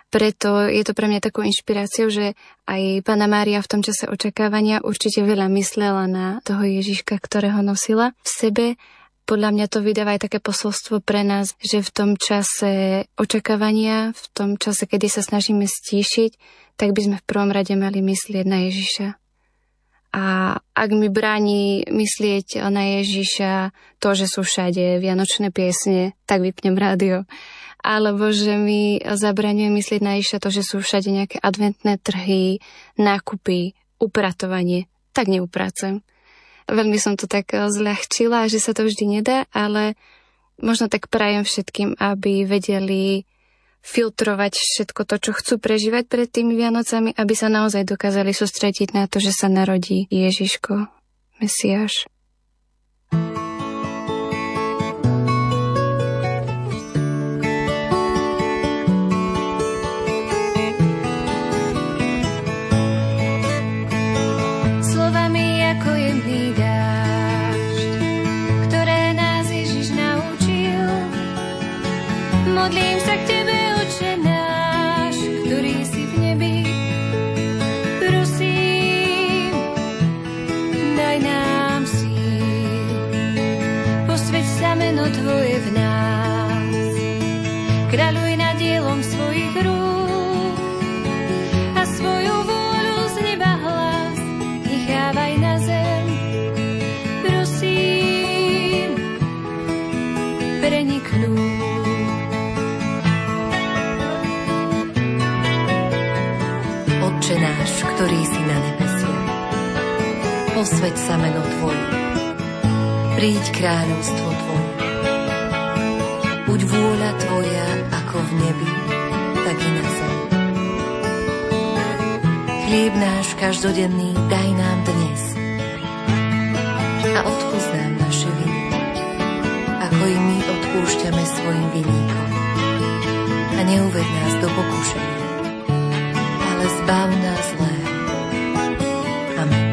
Preto je to pre mňa takou inšpiráciou, že aj Panna Mária v tom čase očakávania určite veľa myslela na toho Ježiška, ktorého nosila v sebe. Podľa mňa to vydáva aj také posolstvo pre nás, že v tom čase očakávania, v tom čase, kedy sa snažíme stíšiť, tak by sme v prvom rade mali myslieť na Ježiša. A ak mi bráni myslieť na Ježiša to, že sú všade vianočné piesne, tak vypnem rádio. Alebo že mi zabraňuje myslieť na Ježiša to, že sú všade nejaké adventné trhy, nákupy, upratovanie, tak neuprácem. Veľmi som to tak zľahčila, že sa to vždy nedá, ale možno tak prajem všetkým, aby vedeli filtrovať všetko to, čo chcú prežívať pred tými Vianocami, aby sa naozaj dokázali sústrediť na to, že sa narodí Ježiško, Mesiáš. Modlím sa k Tebe, Otče náš, ktorý si v nebi. Prosím, daj nám síl, posväť sa meno Tvoje v nás. Kráľuj nad dielom svojich rúk a svoju vôľu z neba hlas nechávaj na zem. Prosím, preniknúť. Otče náš, ktorý si na nebesiach, posväť sa meno Tvoje, príď kráľovstvo Tvoje. Buď vôľa Tvoja ako v nebi, tak i na zemi. Chlieb náš každodenný daj nám dnes a odpusť nám naše viny, ako i my odpúšťame svojim vinníkom. A neuveď nás do pokušenia, ale zbav nás zlého. Amen.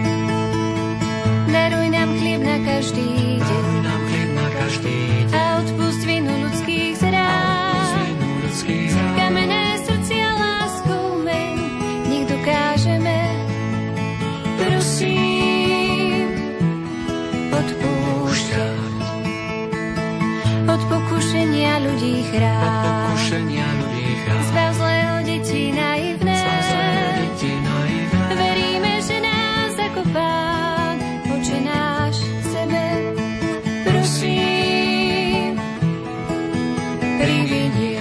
Daruj nám chlieb na každý deň a odpusť vinu ľudských zrát. Kamenné srdcia láskou meň, nech dokážeme, prosím, odpúšťať. Od pokušenia ľudí chrán, zbav zlého detí naivné. Veríme, že nás ako Pán, Otče náš, sebe, prosím, privedie.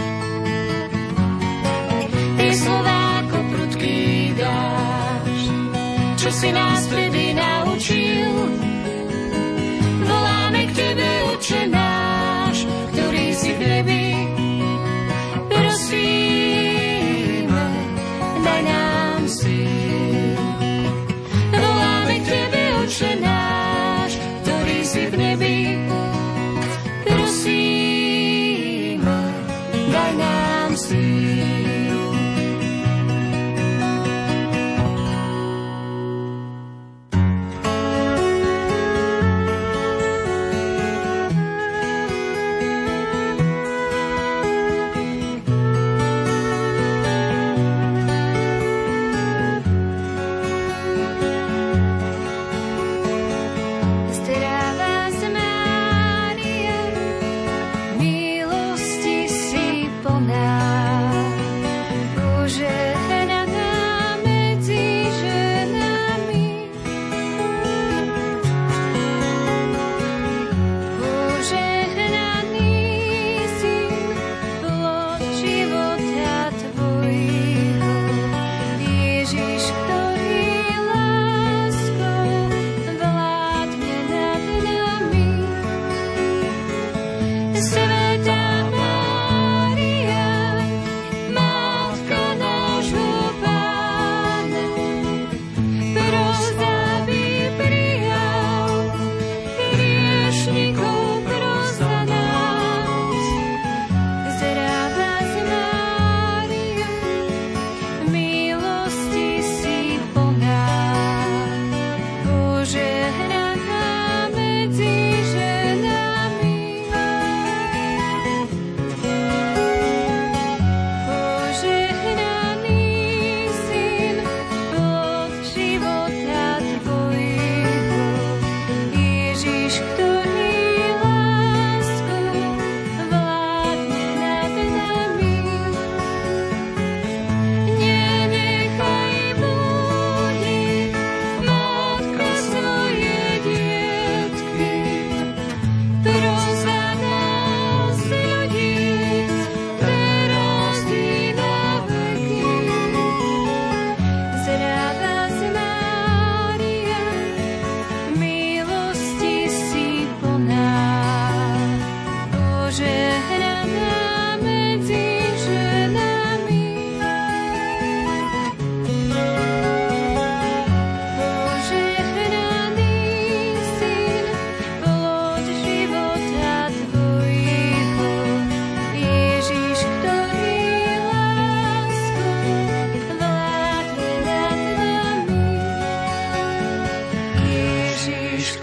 Tie slová ako prudký dážď, čo si nás vtedy naučil. Voláme k Tebe, Otče náš, ktorý si v nebi.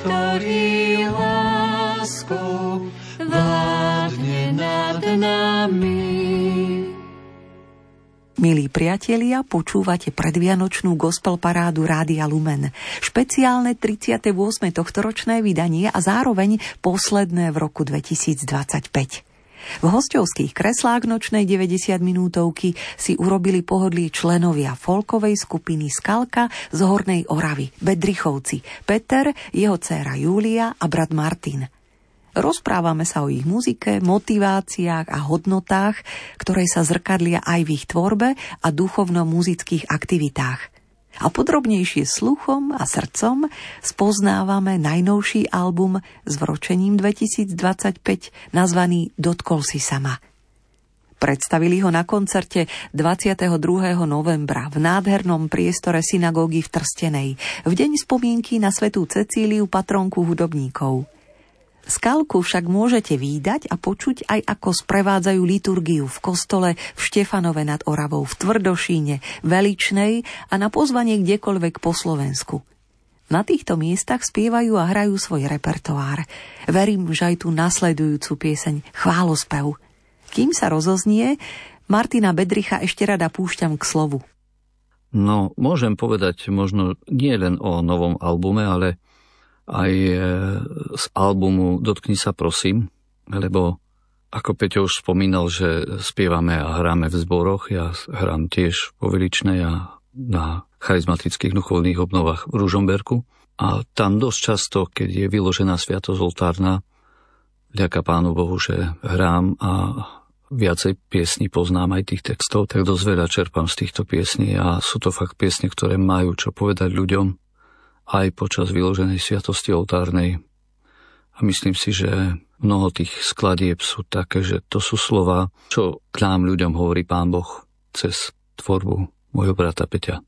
ktorý láskou vládne nad nami. Milí priatelia, počúvate predvianočnú gospel parádu Rádia Lumen. Špeciálne 38. tohtoročné vydanie a zároveň posledné v roku 2025. V hosťovských kreslách nočnej 90 minútovky si urobili pohodlí členovia folkovej skupiny Skalka z Hornej Oravy, Bedrichovci, Peter, jeho dcéra Júlia a brat Martin. Rozprávame sa o ich muzike, motiváciách a hodnotách, ktoré sa zrkadlia aj v ich tvorbe a duchovno-muzických aktivitách. A podrobnejšie sluchom a srdcom spoznávame najnovší album s vročením 2025 nazvaný Dotkol si sama. Predstavili ho na koncerte 22. novembra v nádhernom priestore synagógy v Trstenej, v deň spomienky na svätú Cecíliu, patronku hudobníkov. Skalku však môžete vídať a počuť aj ako sprevádzajú liturgiu v kostole v Štefanove nad Oravou, v Tvrdošíne, Veličnej a na pozvanie kdekoľvek po Slovensku. Na týchto miestach spievajú a hrajú svoj repertoár. Verím, že aj tú nasledujúcu pieseň Chválospev. Kým sa rozoznie, Martina Bedricha ešte rada púšťam k slovu. No, môžem povedať možno nie len o novom albume, ale aj z albumu Dotkni sa prosím, lebo ako Peťo už spomínal, že spievame a hráme v zboroch, ja hrám tiež vo Veličnej a na charizmatických duchovných obnovách v Ružomberku a tam dosť často, keď je vyložená sviatosť oltárna, vďaka Pánu Bohu, že hrám a viacej piesní poznám aj tých textov, tak dosť veľa čerpám z týchto piesní a sú to fakt piesne, ktoré majú čo povedať ľuďom aj počas vyloženej sviatosti oltárnej. A myslím si, že mnoho tých skladieb sú také, že to sú slova, čo k nám ľuďom hovorí Pán Boh cez tvorbu môjho brata Peťa.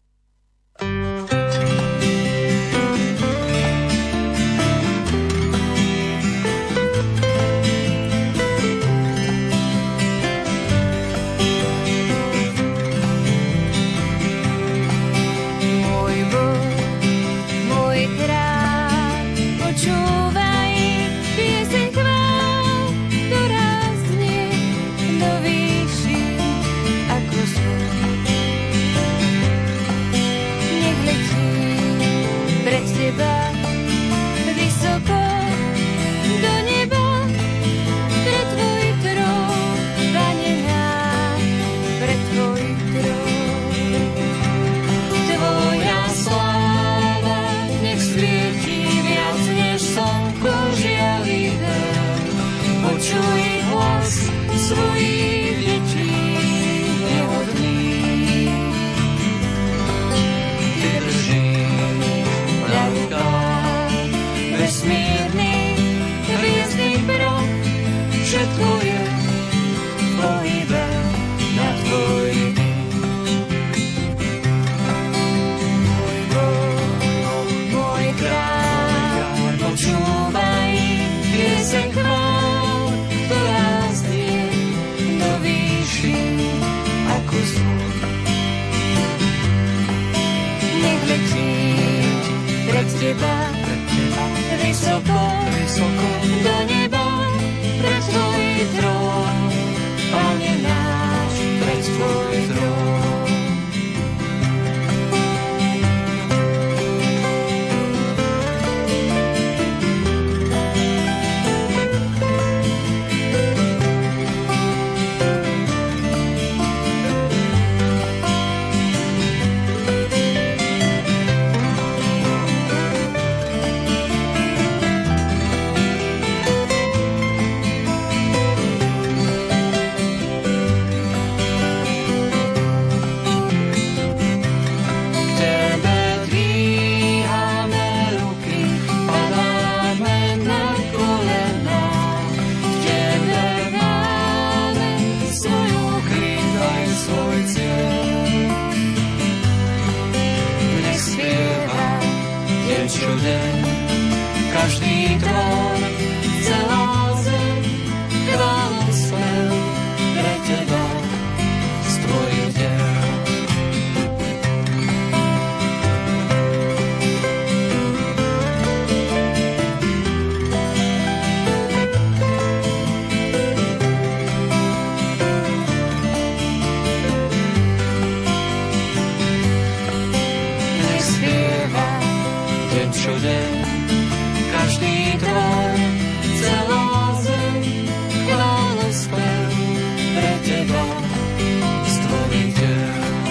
tvoj, celá zem, chválospev pre teba, stvoriteľ.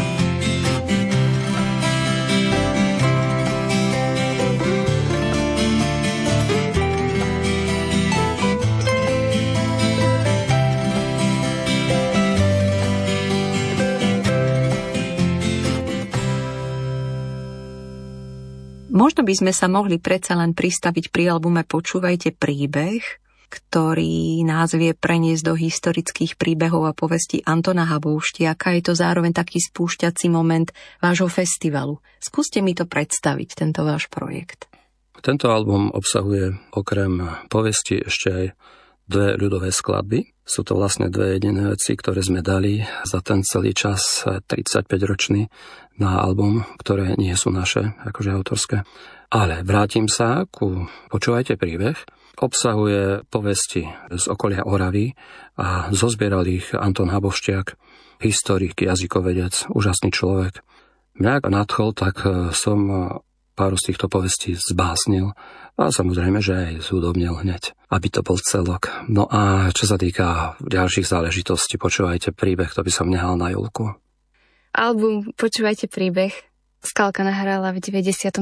Možno by sme sa mohli predsa len pristaviť pri albume Počúvajte príbeh, ktorý názvie preniesť do historických príbehov a povestí Antona Habouštiaka. Je to zároveň taký spúšťací moment vášho festivalu. Skúste mi to predstaviť, tento váš projekt. Tento album obsahuje okrem povesti ešte aj 2 ľudové skladby. Sú to vlastne 2 jediné veci, ktoré sme dali za ten celý čas 35-ročný na album, ktoré nie sú naše, akože autorské. Ale vrátim sa ku Počúvajte príbeh. Obsahuje povesti z okolia Oravy a zozbieral ich Anton Habouštiak, historik, jazykovedec, úžasný človek. Mňa nadchol, tak som pár z týchto povestí zbásnil a samozrejme, že aj zhudobnil hneď, aby to bol celok. No a čo sa týka ďalších záležitostí, Počúvajte príbeh, to by som nehal na Julku. Album Počúvajte príbeh Skalka nahrala v 97.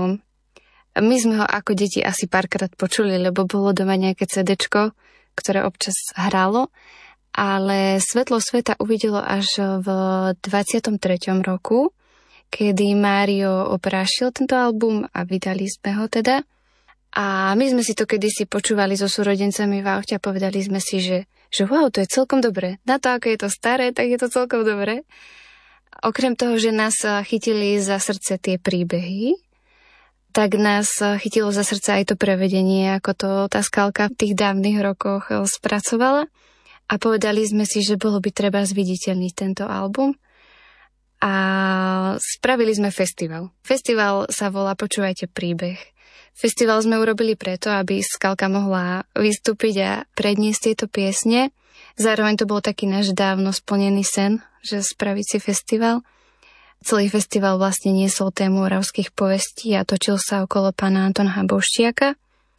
My sme ho ako deti asi párkrát počuli, lebo bolo doma nejaké CDčko, ktoré občas hralo, ale svetlo sveta uvidelo až v 23. roku, kedy Mário oprášil tento album a vydali sme ho teda. A my sme si to kedysi počúvali so súrodencami v aute a povedali sme si, že wow, to je celkom dobré. Na to, ako je to staré, tak je to celkom dobré. Okrem toho, že nás chytili za srdce tie príbehy, tak nás chytilo za srdce aj to prevedenie, ako to tá Skalka v tých dávnych rokoch spracovala. A povedali sme si, že bolo by treba zviditeľniť tento album. A spravili sme festival. Festival sa volá Počúvajte príbeh. Festival sme urobili preto, aby Skalka mohla vystúpiť a predniesť tieto piesne. Zároveň to bol taký náš dávno splnený sen, že spraviť si festival. Celý festival vlastne niesol tému oravských povestí a točil sa okolo pána Antona Habouštiaka.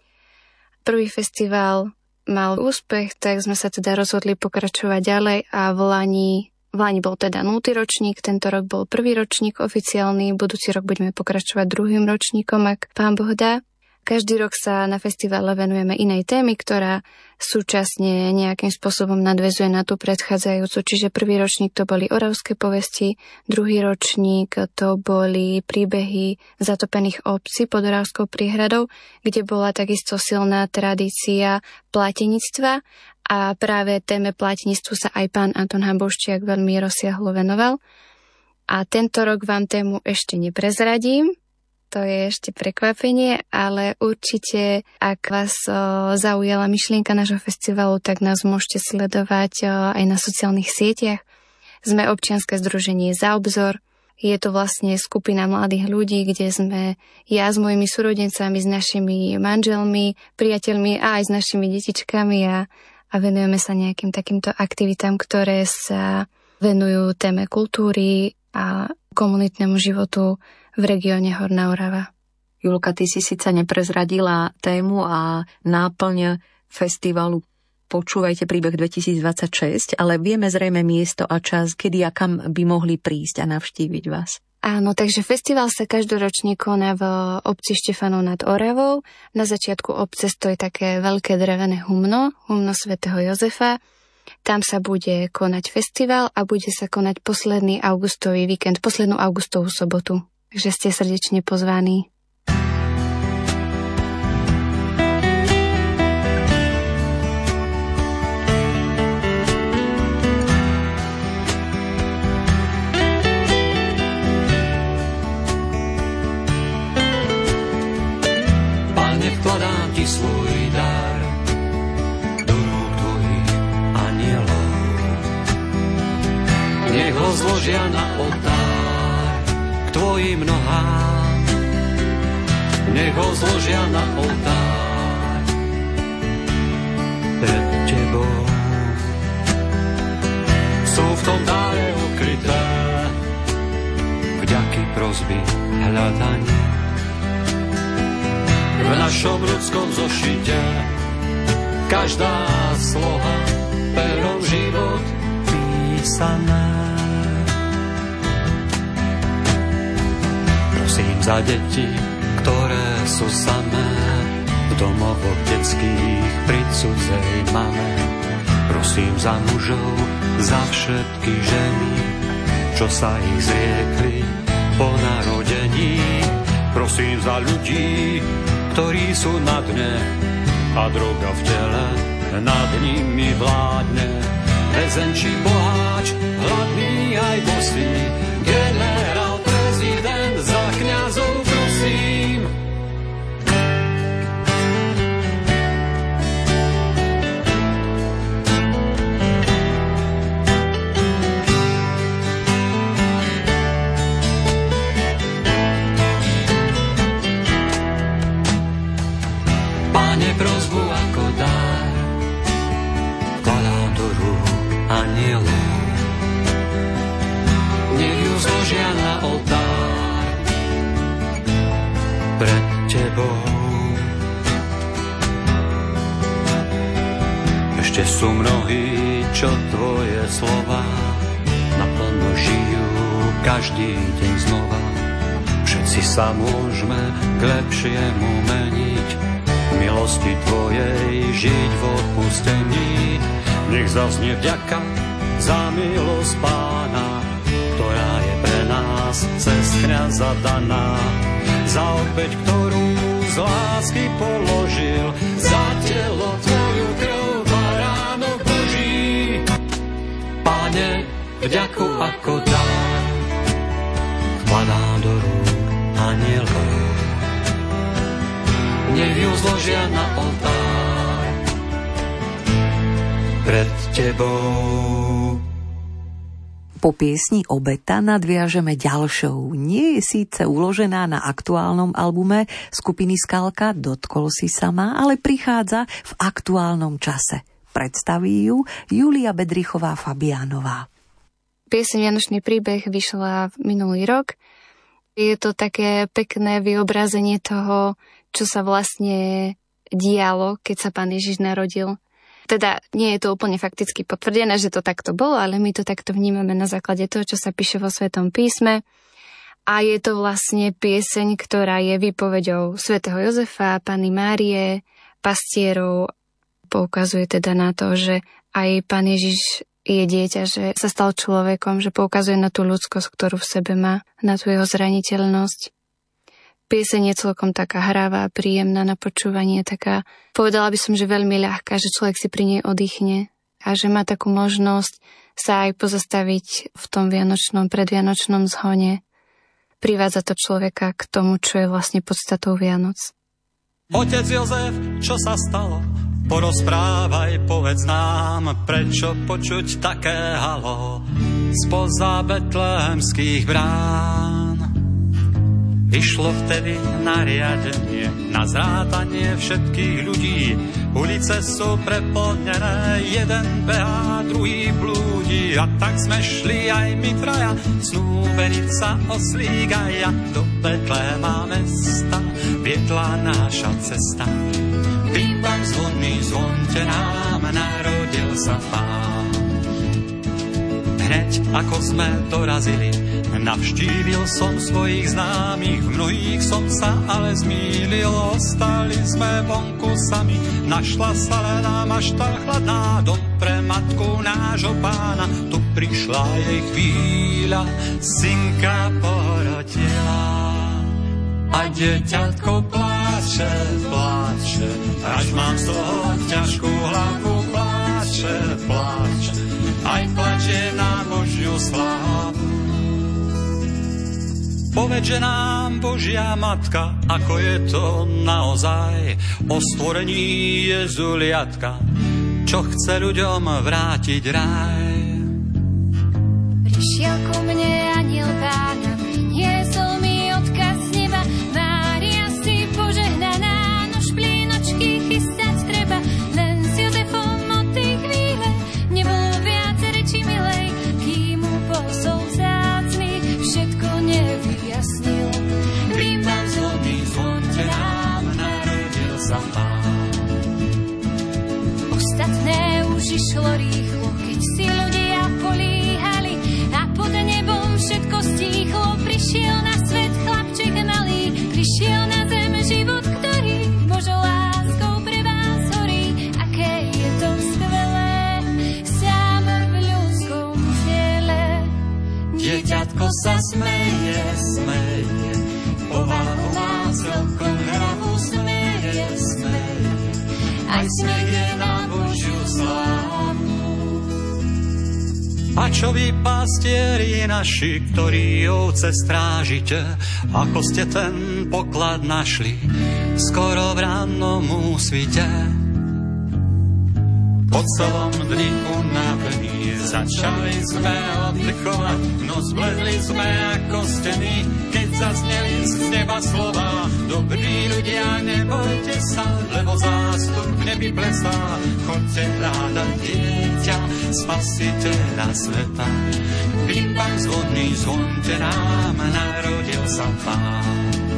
Prvý festival mal úspech, tak sme sa teda rozhodli pokračovať ďalej a v Lani bol teda 0. ročník, tento rok bol 1. ročník oficiálny, budúci rok budeme pokračovať 2. ročníkom, ak pán Boh dá. Každý rok sa na festivale venujeme inej témy, ktorá súčasne nejakým spôsobom nadväzuje na tú predchádzajúcu. Čiže 1. ročník to boli oravské povesti, 2. ročník to boli príbehy zatopených obcí pod Oravskou príhradou, kde bola takisto silná tradícia plátenictva a práve téme plátenictvu sa aj pán Anton Habouštiak veľmi rozsiahlo venoval. A tento rok vám tému ešte neprezradím, to je ešte prekvapenie, ale určite, ak vás zaujala myšlienka nášho festivalu, tak nás môžete sledovať aj na sociálnych sieťach. Sme občianske združenie Za obzor. Je to vlastne skupina mladých ľudí, kde sme ja s mojimi súrodencami, s našimi manželmi, priateľmi a aj s našimi detičkami a venujeme sa nejakým takýmto aktivitám, ktoré sa venujú téme kultúry a komunitnému životu v regióne Horná Orava. Julka, ty si síce neprezradila tému a náplň festivalu Počúvajte príbeh 2026, ale vieme zrejme miesto a čas, kedy a kam by mohli prísť a navštíviť vás. Áno, takže festival sa každoročne koná v obci Štefanov nad Oravou. Na začiatku obce stojí také veľké drevené humno svätého Jozefa. Tam sa bude konať festival a bude sa konať posledný augustový víkend, poslednú augustovú sobotu. Takže ste srdečne pozvaní. Pane, vkladám ti svoj dar do rúk tvojich anielov. Nech ho zložia na oltár k tvojim nohám. Nech ho zložia na oltár pred tebou. Sú v tom dáre ukryté vďaky, prosby, hľadanie. V našom ľudskom zošite. Každá slova perom život písané. Prosím za deti, ktoré sú samé v domovoch detských pri cudzej mame. Prosím za mužov, za všetky ženy, čo sa ich zriekli po narodení. Prosím za ľudí, ktorí sú na dne a droga v tele nad nimi vládne. Väzeň či boháč, hladný aj bosý, generál, prezident, za kňazov prosím. Prosbu ako dár vkladám do rúk anielov. Nech ju zložia na oltár pred tebou. Ešte sú mnohí, čo tvoje slova naplno žijú každý deň znova. Všetci sa môžeme k lepšiemu meniť, milosti tvojej žiť v odpustení. Nech zaznie vďaka za milosť Pána, ktorá je pre nás cez kňaza daná. Za opäť, ktorú z lásky položil, za telo tvoju krv baránok Boží. Pane, vďaku ako dár vkladám do rúk anielov. Nech ju zložia na oltár pred tebou. Po piesni Obeta nadviažeme ďalšou. Nie je síce uložená na aktuálnom albume skupiny Skalka Dotkol si sa ma, ale prichádza v aktuálnom čase. Predstaví ju Julia Bedrichová Fabiánová. Pieseň Vianočný príbeh vyšla minulý rok. Je to také pekné vyobrazenie toho, čo sa vlastne dialo, keď sa Pán Ježiš narodil. Teda nie je to úplne fakticky potvrdené, že to takto bolo, ale my to takto vnímame na základe toho, čo sa píše vo Svätom písme. A je to vlastne pieseň, ktorá je výpoveďou svätého Jozefa, Panny Márie, pastierov. Poukazuje teda na to, že aj Pán Ježiš je dieťa, že sa stal človekom, že poukazuje na tú ľudskosť, ktorú v sebe má, na tú jeho zraniteľnosť. Pieseň je celkom taká hravá, príjemná na počúvanie, taká, povedala by som, že veľmi ľahká, že človek si pri nej oddychne a že má takú možnosť sa aj pozastaviť v tom vianočnom, predvianočnom zhone. Privádza to človeka k tomu, čo je vlastne podstatou Vianoc. Otec Jozef, čo sa stalo? Porozprávaj, povedz nám, prečo počuť také halo spoza betlehemských brán. Vyšlo vtedy nariadenie na zrátanie všetkých ľudí. Ulice sú preplnené, jeden behá, druhý blúdi. A tak sme šli aj my traja, snúbenica oslík a ja. Do Betléma mesta viedla náša cesta. Pípam zvonný, zvonte nám, narodil sa Pán. Hneď ako sme dorazili, navštívil som svojich známych, v mnohých som sa ale zmýlil, ostali sme vonku sami. Našla sa len mašta chladná, dom pre matku nášho Pána. Tu prišla jej chvíľa, synka porodila. A dieťatko pláče, pláče, až mám z toho ťažkú hlavu, pláče, pláče, aj plače na Božiu slávu. Povedže nám Božia Matka, ako je to naozaj o stvorení Jezuliatka, čo chce ľuďom vrátiť raj. Prišiel ku mne anjel Pána, priniesol mi odkaz z neba. Mária si požehnaná, no šplínočky chystať treba. Len s Jozefom od tej chvíle nebolo viac reči milej, kým mu posol vzácny všetko nevyjasnil. Pípam zvonný, zvonte nám, narodil sa Pán. Ostatné už išlo rýchlo, keď si ľudia políhali a pod nebom všetko stíchlo. Prišiel na svet chlapček malý, prišiel na zem život, ktorý Božou láskou pre vás horí. Aké je to skvelé, sám v ľudskom tele. Dieťatko sa smeje, smeje, povahu má celkom hravú, smeje, smeje. Aj smiech je na Božiu slávu. A čo vy, pastieri naši, ktorí ovce strážite, ako ste ten poklad našli, skoro v rannom úsvite. Po celom dni unavení začali sme oddychovať, no zbledli sme ako steny, keď zazneli z neba slova. Dobrí ľudia, nebojte sa, lebo zástup v nebi plesá. Choďte hľadať dieťa, spasiteľa sveta. Bimbam zvonný, zvonte nám, narodil sa Pán.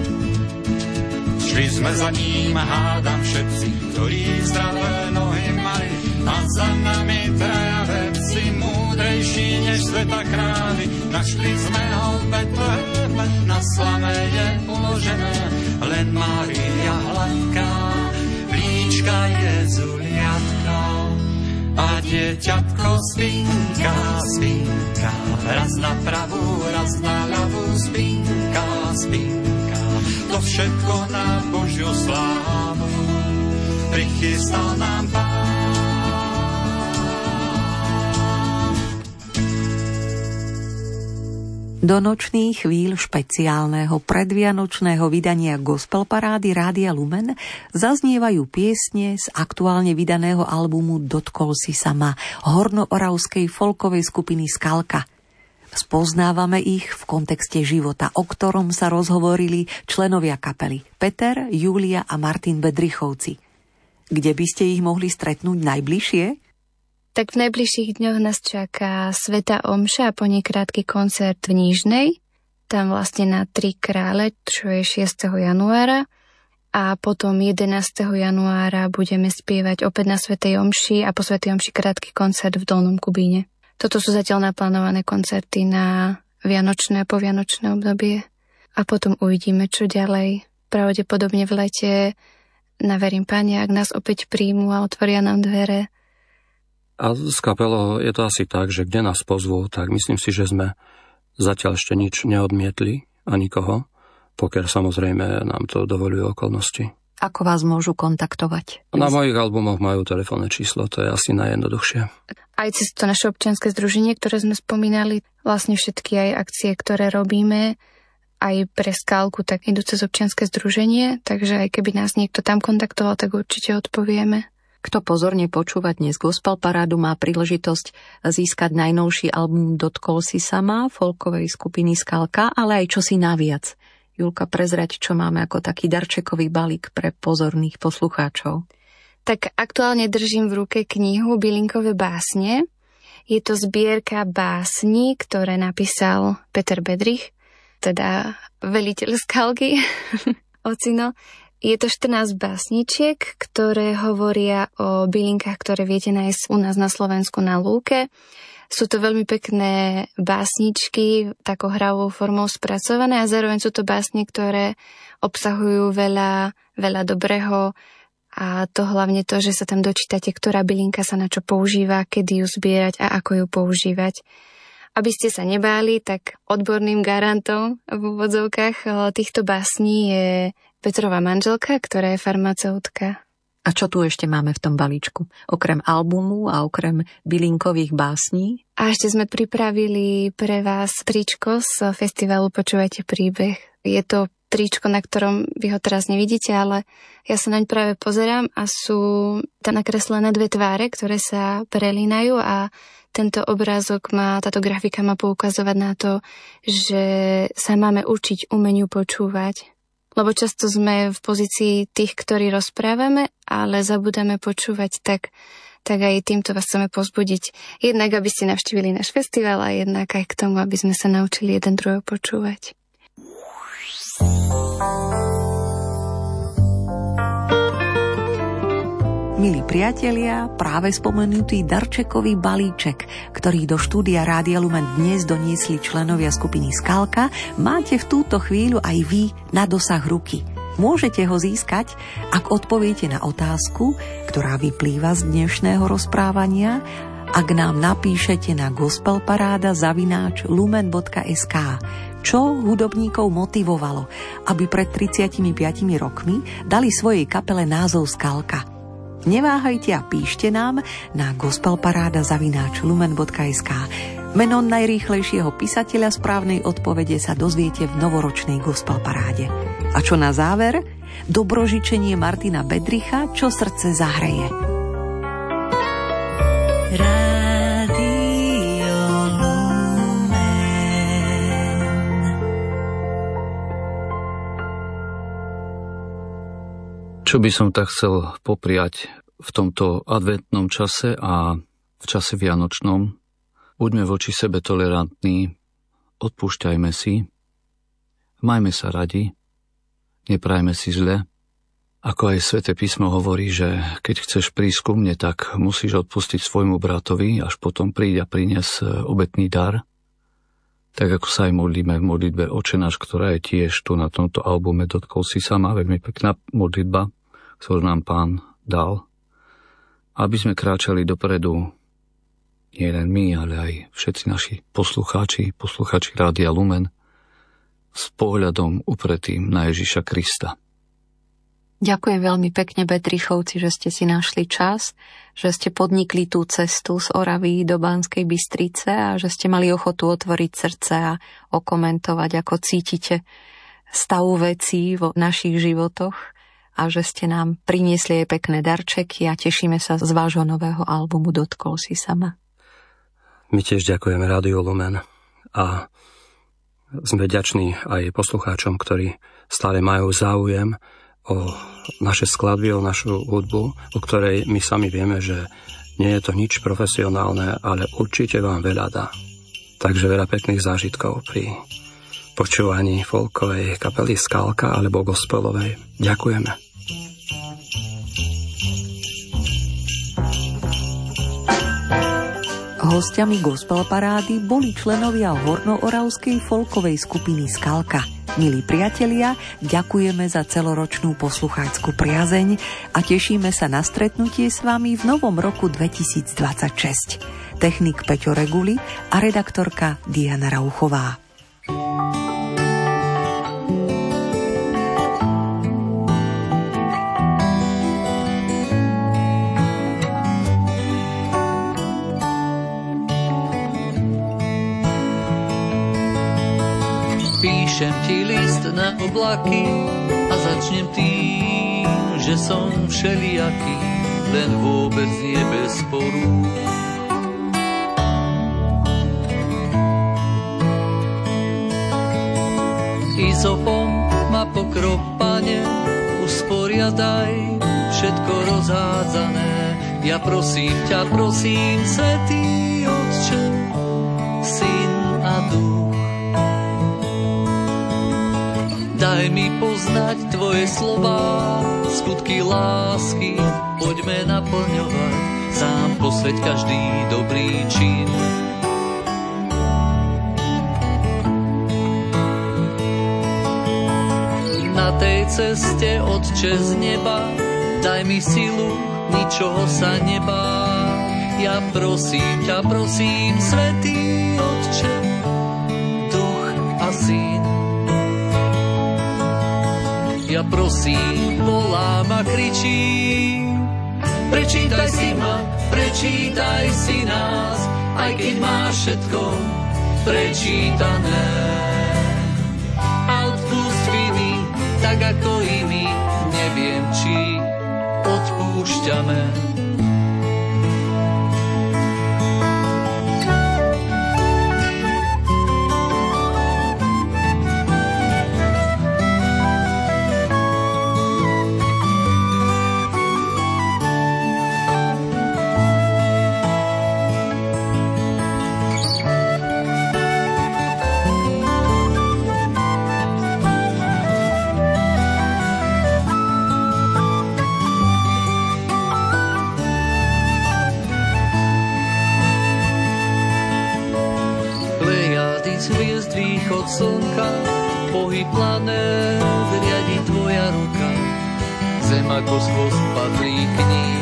Šli sme za ním, hádam všetci, ktorí zdravé nohy mali, a za nami traja vedci, múdrejší než sveta králi. Našli sme ho v Betleheme, na slame je uložené, len Mária hladká, líčka Jezuliatka. A dieťatko spinká, spinká, raz na pravú, raz na ľavú, spinká, spinká. To všetko na Božiu slávu prichystal nám Pán. Do nočných chvíľ špeciálneho predvianočného vydania Gospel Parády Rádia Lumen zaznievajú piesne z aktuálne vydaného albumu Dotkol si sa ma hornooravskej folkovej skupiny Skalka. Spoznávame ich v kontexte života, o ktorom sa rozhovorili členovia kapely Peter, Júlia a Martin Bedrichovci. Kde by ste ich mohli stretnúť najbližšie? Tak v najbližších dňoch nás čaká Svätá omša a po nej krátky koncert v Nížnej. Tam vlastne na 3 krále, čo je 6. januára. A potom 11. januára budeme spievať opäť na Svätej omši a po Svätej omši krátky koncert v Dolnom Kubíne. Toto sú zatiaľ naplánované koncerty na vianočné a povianočné obdobie. A potom uvidíme, čo ďalej. Pravdepodobne v lete, na verím Pane, ak nás opäť príjmu a otvoria nám dvere. A s kapelou je to asi tak, že kde nás pozvú, tak myslím si, že sme zatiaľ ešte nič neodmietli a nikoho, pokiaľ samozrejme nám to dovoľujú okolnosti. Ako vás môžu kontaktovať? Na mojich albumoch majú telefónne číslo, to je asi najjednoduchšie. Aj cez to naše občianske združenie, ktoré sme spomínali, vlastne všetky aj akcie, ktoré robíme, aj pre Skalku, tak idú cez občianske združenie, takže aj keby nás niekto tam kontaktoval, tak určite odpovieme. Kto pozorne počúva dnes Gospel Parádu, má príležitosť získať najnovší album Dotkol si sa ma folkovej skupiny Skalka, ale aj čosi naviac. Julka, prezrať, čo máme ako taký darčekový balík pre pozorných poslucháčov. Tak aktuálne držím v ruke knihu Bylinkové básne. Je to zbierka básní, ktoré napísal Peter Bedrich, teda veliteľ Skalky, ocino. Je to 14 básničiek, ktoré hovoria o bylinkách, ktoré viete nájsť u nás na Slovensku na lúke. Sú to veľmi pekné básničky, takou hravou formou spracované a zároveň sú to básne, ktoré obsahujú veľa dobrého a to hlavne to, že sa tam dočítate, ktorá bylinka sa na čo používa, kedy ju zbierať a ako ju používať. Aby ste sa nebáli, tak odborným garantom v úvodzovkách týchto básní je Petrova manželka, ktorá je farmaceutka. A čo tu ešte máme v tom balíčku? Okrem albumu a okrem bylinkových básní? A ešte sme pripravili pre vás tričko z festivalu Počúvajte príbeh. Je to tričko, na ktorom vy ho teraz nevidíte, ale ja sa naň práve pozerám a sú tam nakreslené 2 tváre, ktoré sa prelínajú a tento obrázok táto grafika má poukazovať na to, že sa máme učiť umeniu počúvať. Lebo často sme v pozícii tých, ktorí rozprávame, ale zabudáme počúvať, tak aj týmto vás chceme povzbudiť. Jednak, aby ste navštívili náš festival a jednak aj k tomu, aby sme sa naučili jeden druhého počúvať. Milí priatelia, práve spomenutý darčekový balíček, ktorý do štúdia Rádia Lumen dnes doniesli členovia skupiny Skalka, máte v túto chvíľu aj vy na dosah ruky. Môžete ho získať, ak odpoviete na otázku, ktorá vyplýva z dnešného rozprávania, ak nám napíšete na gospelparáda@lumen.sk. Čo hudobníkov motivovalo, aby pred 35 rokmi dali svojej kapele názov Skalka? Neváhajte a píšte nám na gospelparáda@lumen.sk. Meno najrýchlejšieho písateľa správnej odpovede sa dozviete v novoročnej Gospelparáde. A čo na záver? Dobrožičenie Martina Bedricha, Čo srdce zahreje. Čo by som tak chcel popriať v tomto adventnom čase a v čase vianočnom? Buďme voči sebe tolerantní, odpúšťajme si, majme sa radi, neprajme si zle. Ako aj Sväté písmo hovorí, že keď chceš prísť ku mne, tak musíš odpustiť svojmu bratovi, až potom príď a prinies obetný dar. Tak ako sa aj modlíme v modlitbe Otče náš, ktorá je tiež tu na tomto albume Dotkol si sama, veľmi pekná modlitba, ktorú nám Pán dal, aby sme kráčali dopredu, nie len my, ale aj všetci naši poslucháči Rádia Lumen, s pohľadom upretým na Ježiša Krista. Ďakujem veľmi pekne, Bedrichovci, že ste si našli čas, že ste podnikli tú cestu z Oravy do Banskej Bystrice a že ste mali ochotu otvoriť srdce a okomentovať, ako cítite stavu vecí vo našich životoch a že ste nám priniesli aj pekné darčeky a tešíme sa z vášho nového albumu Dotkol si sama. My tiež ďakujeme Rádiu Lumen a sme vďační aj poslucháčom, ktorí stále majú záujem o naše skladby, o našu hudbu, o ktorej my sami vieme, že nie je to nič profesionálne, ale určite vám veľa dá. Takže veľa pekných zážitkov pri počúvaní folkovej kapely Skalka alebo gospelovej. Ďakujeme. Hostiami Gospelparády boli členovia hornooravskej folkovej skupiny Skalka. Milí priatelia, ďakujeme za celoročnú posluchácku priazeň a tešíme sa na stretnutie s vami v novom roku 2026. Technik Peťo Reguli a redaktorka Diana Rauchová. Píšem ti list na oblaky a začnem tým, že som všelijaký, len vôbec nie bez sporu. Izopom ma pokrop, Pane, usporiadaj všetko rozhádzané. Ja prosím ťa, prosím, Svätý Otče, Syn a Duch. Daj mi poznať tvoje slová, skutky lásky, poďme naplňovať, sám posveť každý dobrý čin. Na tej ceste, Otče z neba, daj mi silu, ničoho sa nebá. Ja prosím ťa, prosím, Svätý Otče, Duch a Syn. Ja prosím, volám a kričím, prečítaj si nás, aj keď máš všetko prečítané. A odpusť viny, tak ako i my, neviem, či odpúšťame. východ slnka, pohyb planét riadi tvoja ruka, zem ako skvost padlých kníh.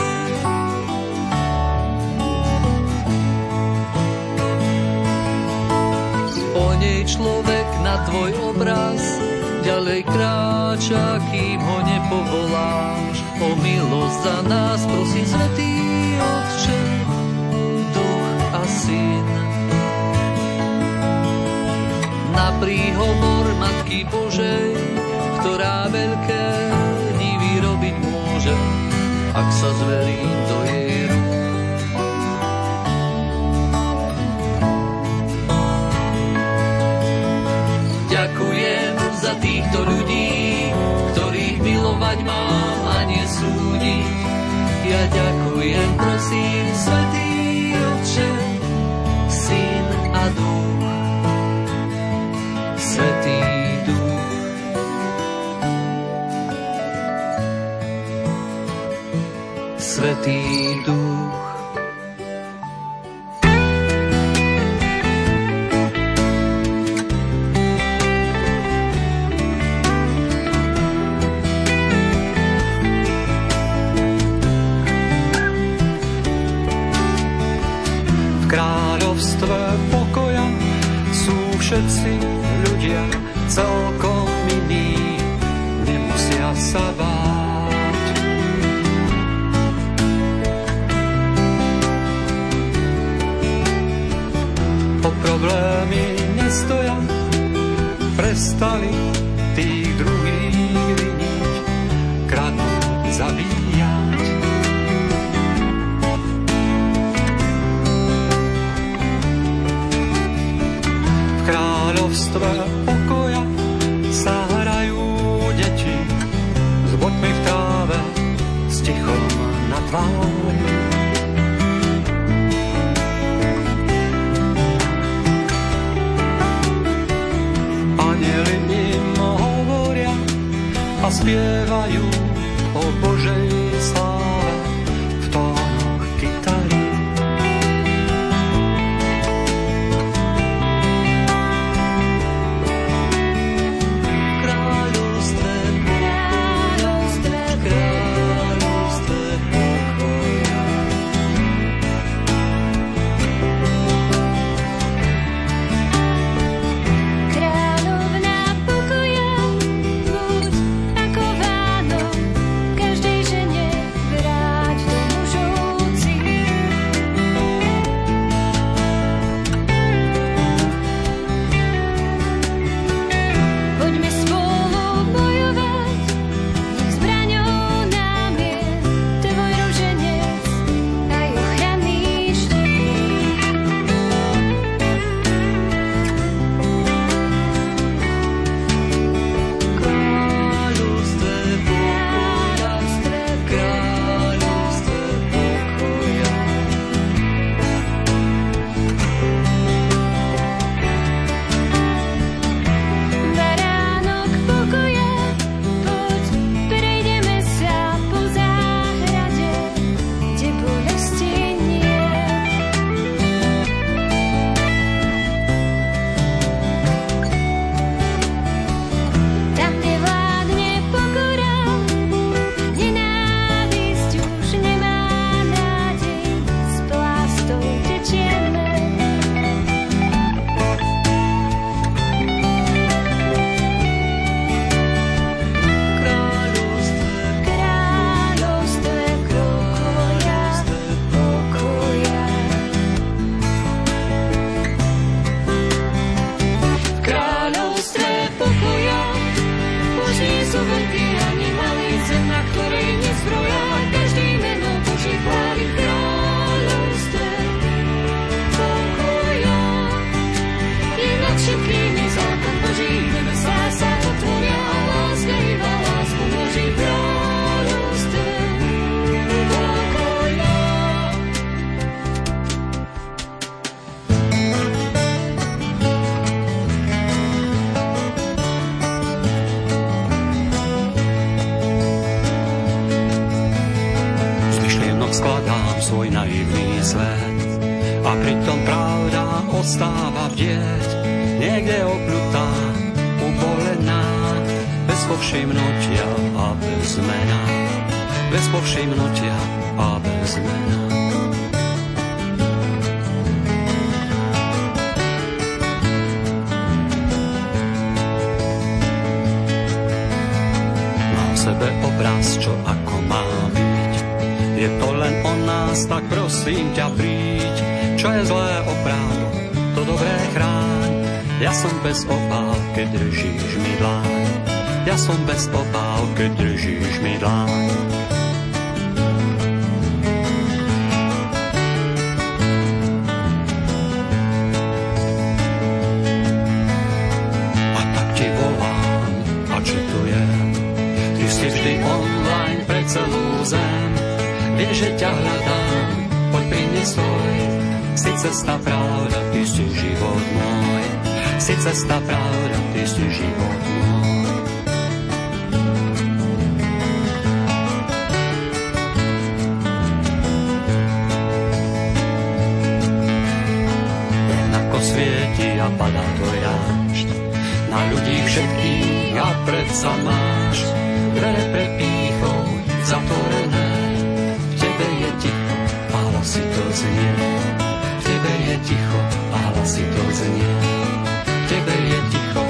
Po nej človek na tvoj obraz ďalej kráča, kým ho nepovoláš. O milosť za nás prosí Svätý Otče, Duch a Syn. Na príhovor Matky Božej, ktorá veľké divy robiť môže, ak sa zverím do jej rúk. Ďakujem za týchto ľudí, ktorých milovať mám a nesúdiť. Ja ďakujem, prosím, Svätý Otče, Syn a Duch. Svätý Duch. Svätý Duch. V kráľovstve pokoja sú všetci ľudia celkom iní, nemusia sa báť. Po problémy nestoja, prestali tých druhých viniť, kradnúť, zabíjať. V kráľovstve pokoja sa hrajú deti s bodmi v tráve, s tichom na tvári. Anjeli im hovoria a spievajú o Božej sláve v tónoch gitary. Skladám svoj naivný svet a pritom pravda ostáva bdieť. niekde opľutá, ubolená, bez povšimnutia a bez mena, bez povšimnutia a bez mena. Sebe obraz, čo ako má byť. Je to len o nás, tak prosím ťa príď. Čo je zlé oprav, to dobré chráň. Ja som bez obáv, keď držíš mi dláň. Ja som bez obáv, keď držíš mi dláň. A tak ti volám, a čo to je? Si vždy online pre celú zem. Vieš, že ťa hľadám, poď prinies svoj. Si cesta pravda, ty si život môj. Si cesta pravda, ty si život môj. Len ako svieti a padá to jášť na ľudí všetkých a predsa máš dvere pre pýchou zatvorené. V tebe je ticho a hlasy to znie. V tebe je ticho a hlasy to znie. V tebe je ticho.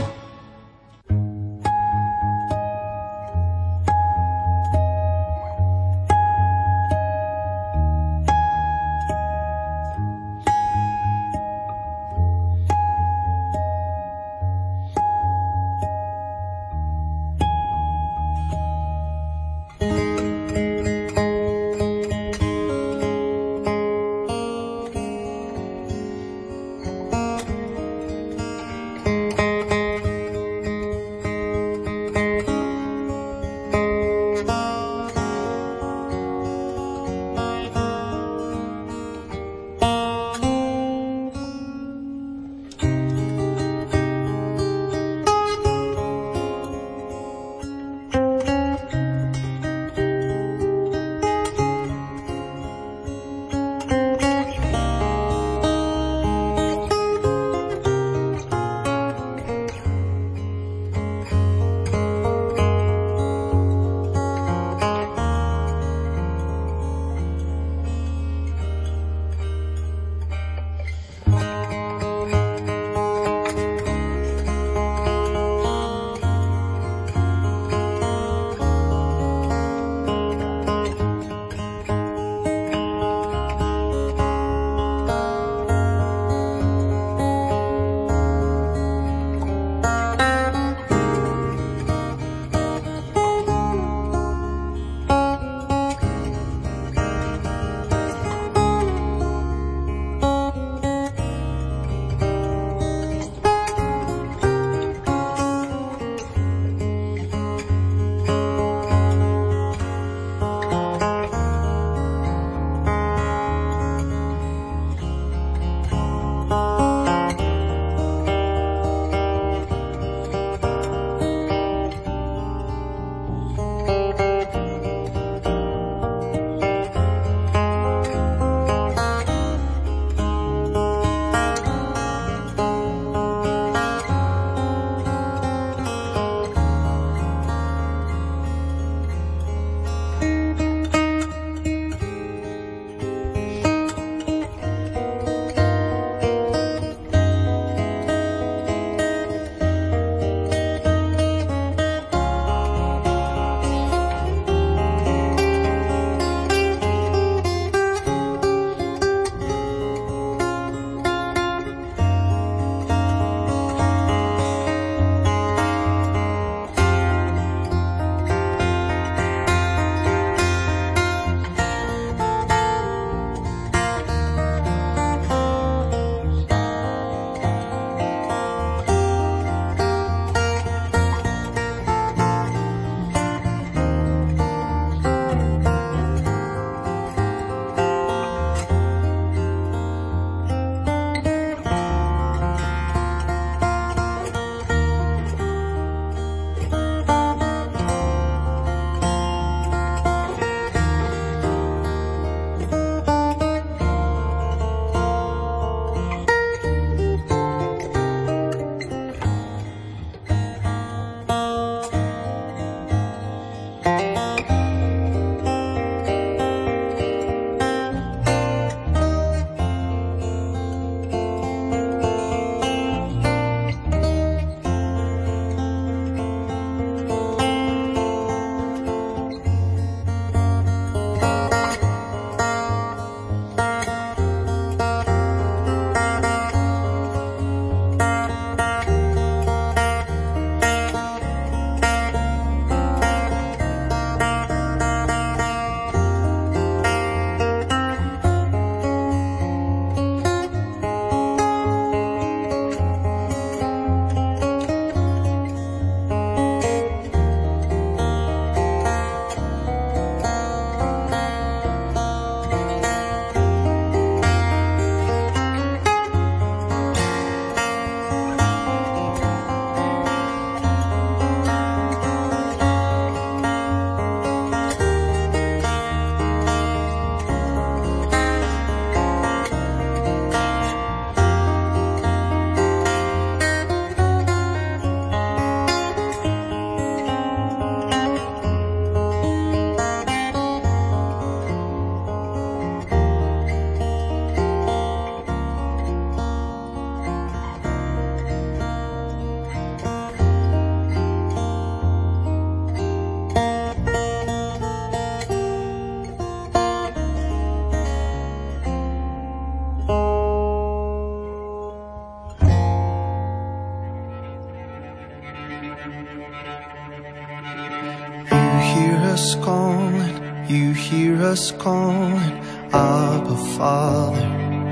us calling, Abba, Father.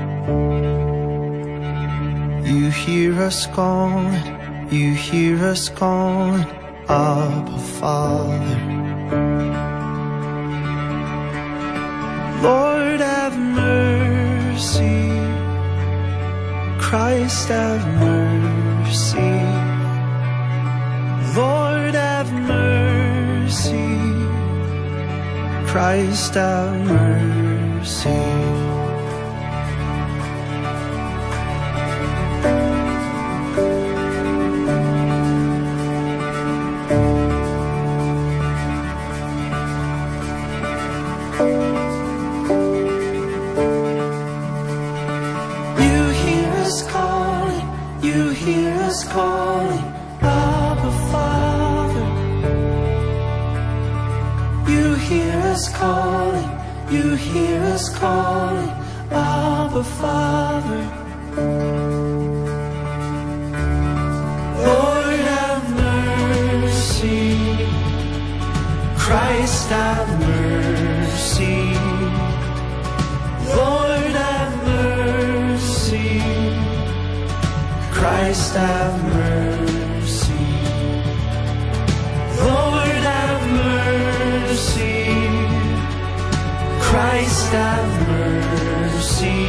You hear us calling, you hear us calling, Abba, Father. Lord, have mercy. Christ, have mercy. Lord, have mercy. Christ, have mercy. Calling, Abba, Father. You hear us calling, you hear us calling, Abba, Father. Lord, have mercy. Christ, have mercy. Lord, have mercy. Christ, have mercy. Lord, have mercy. Christ, have mercy.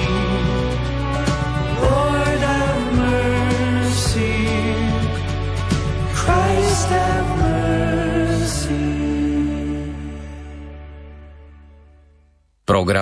Lord, have mercy. Christ, have mercy. Program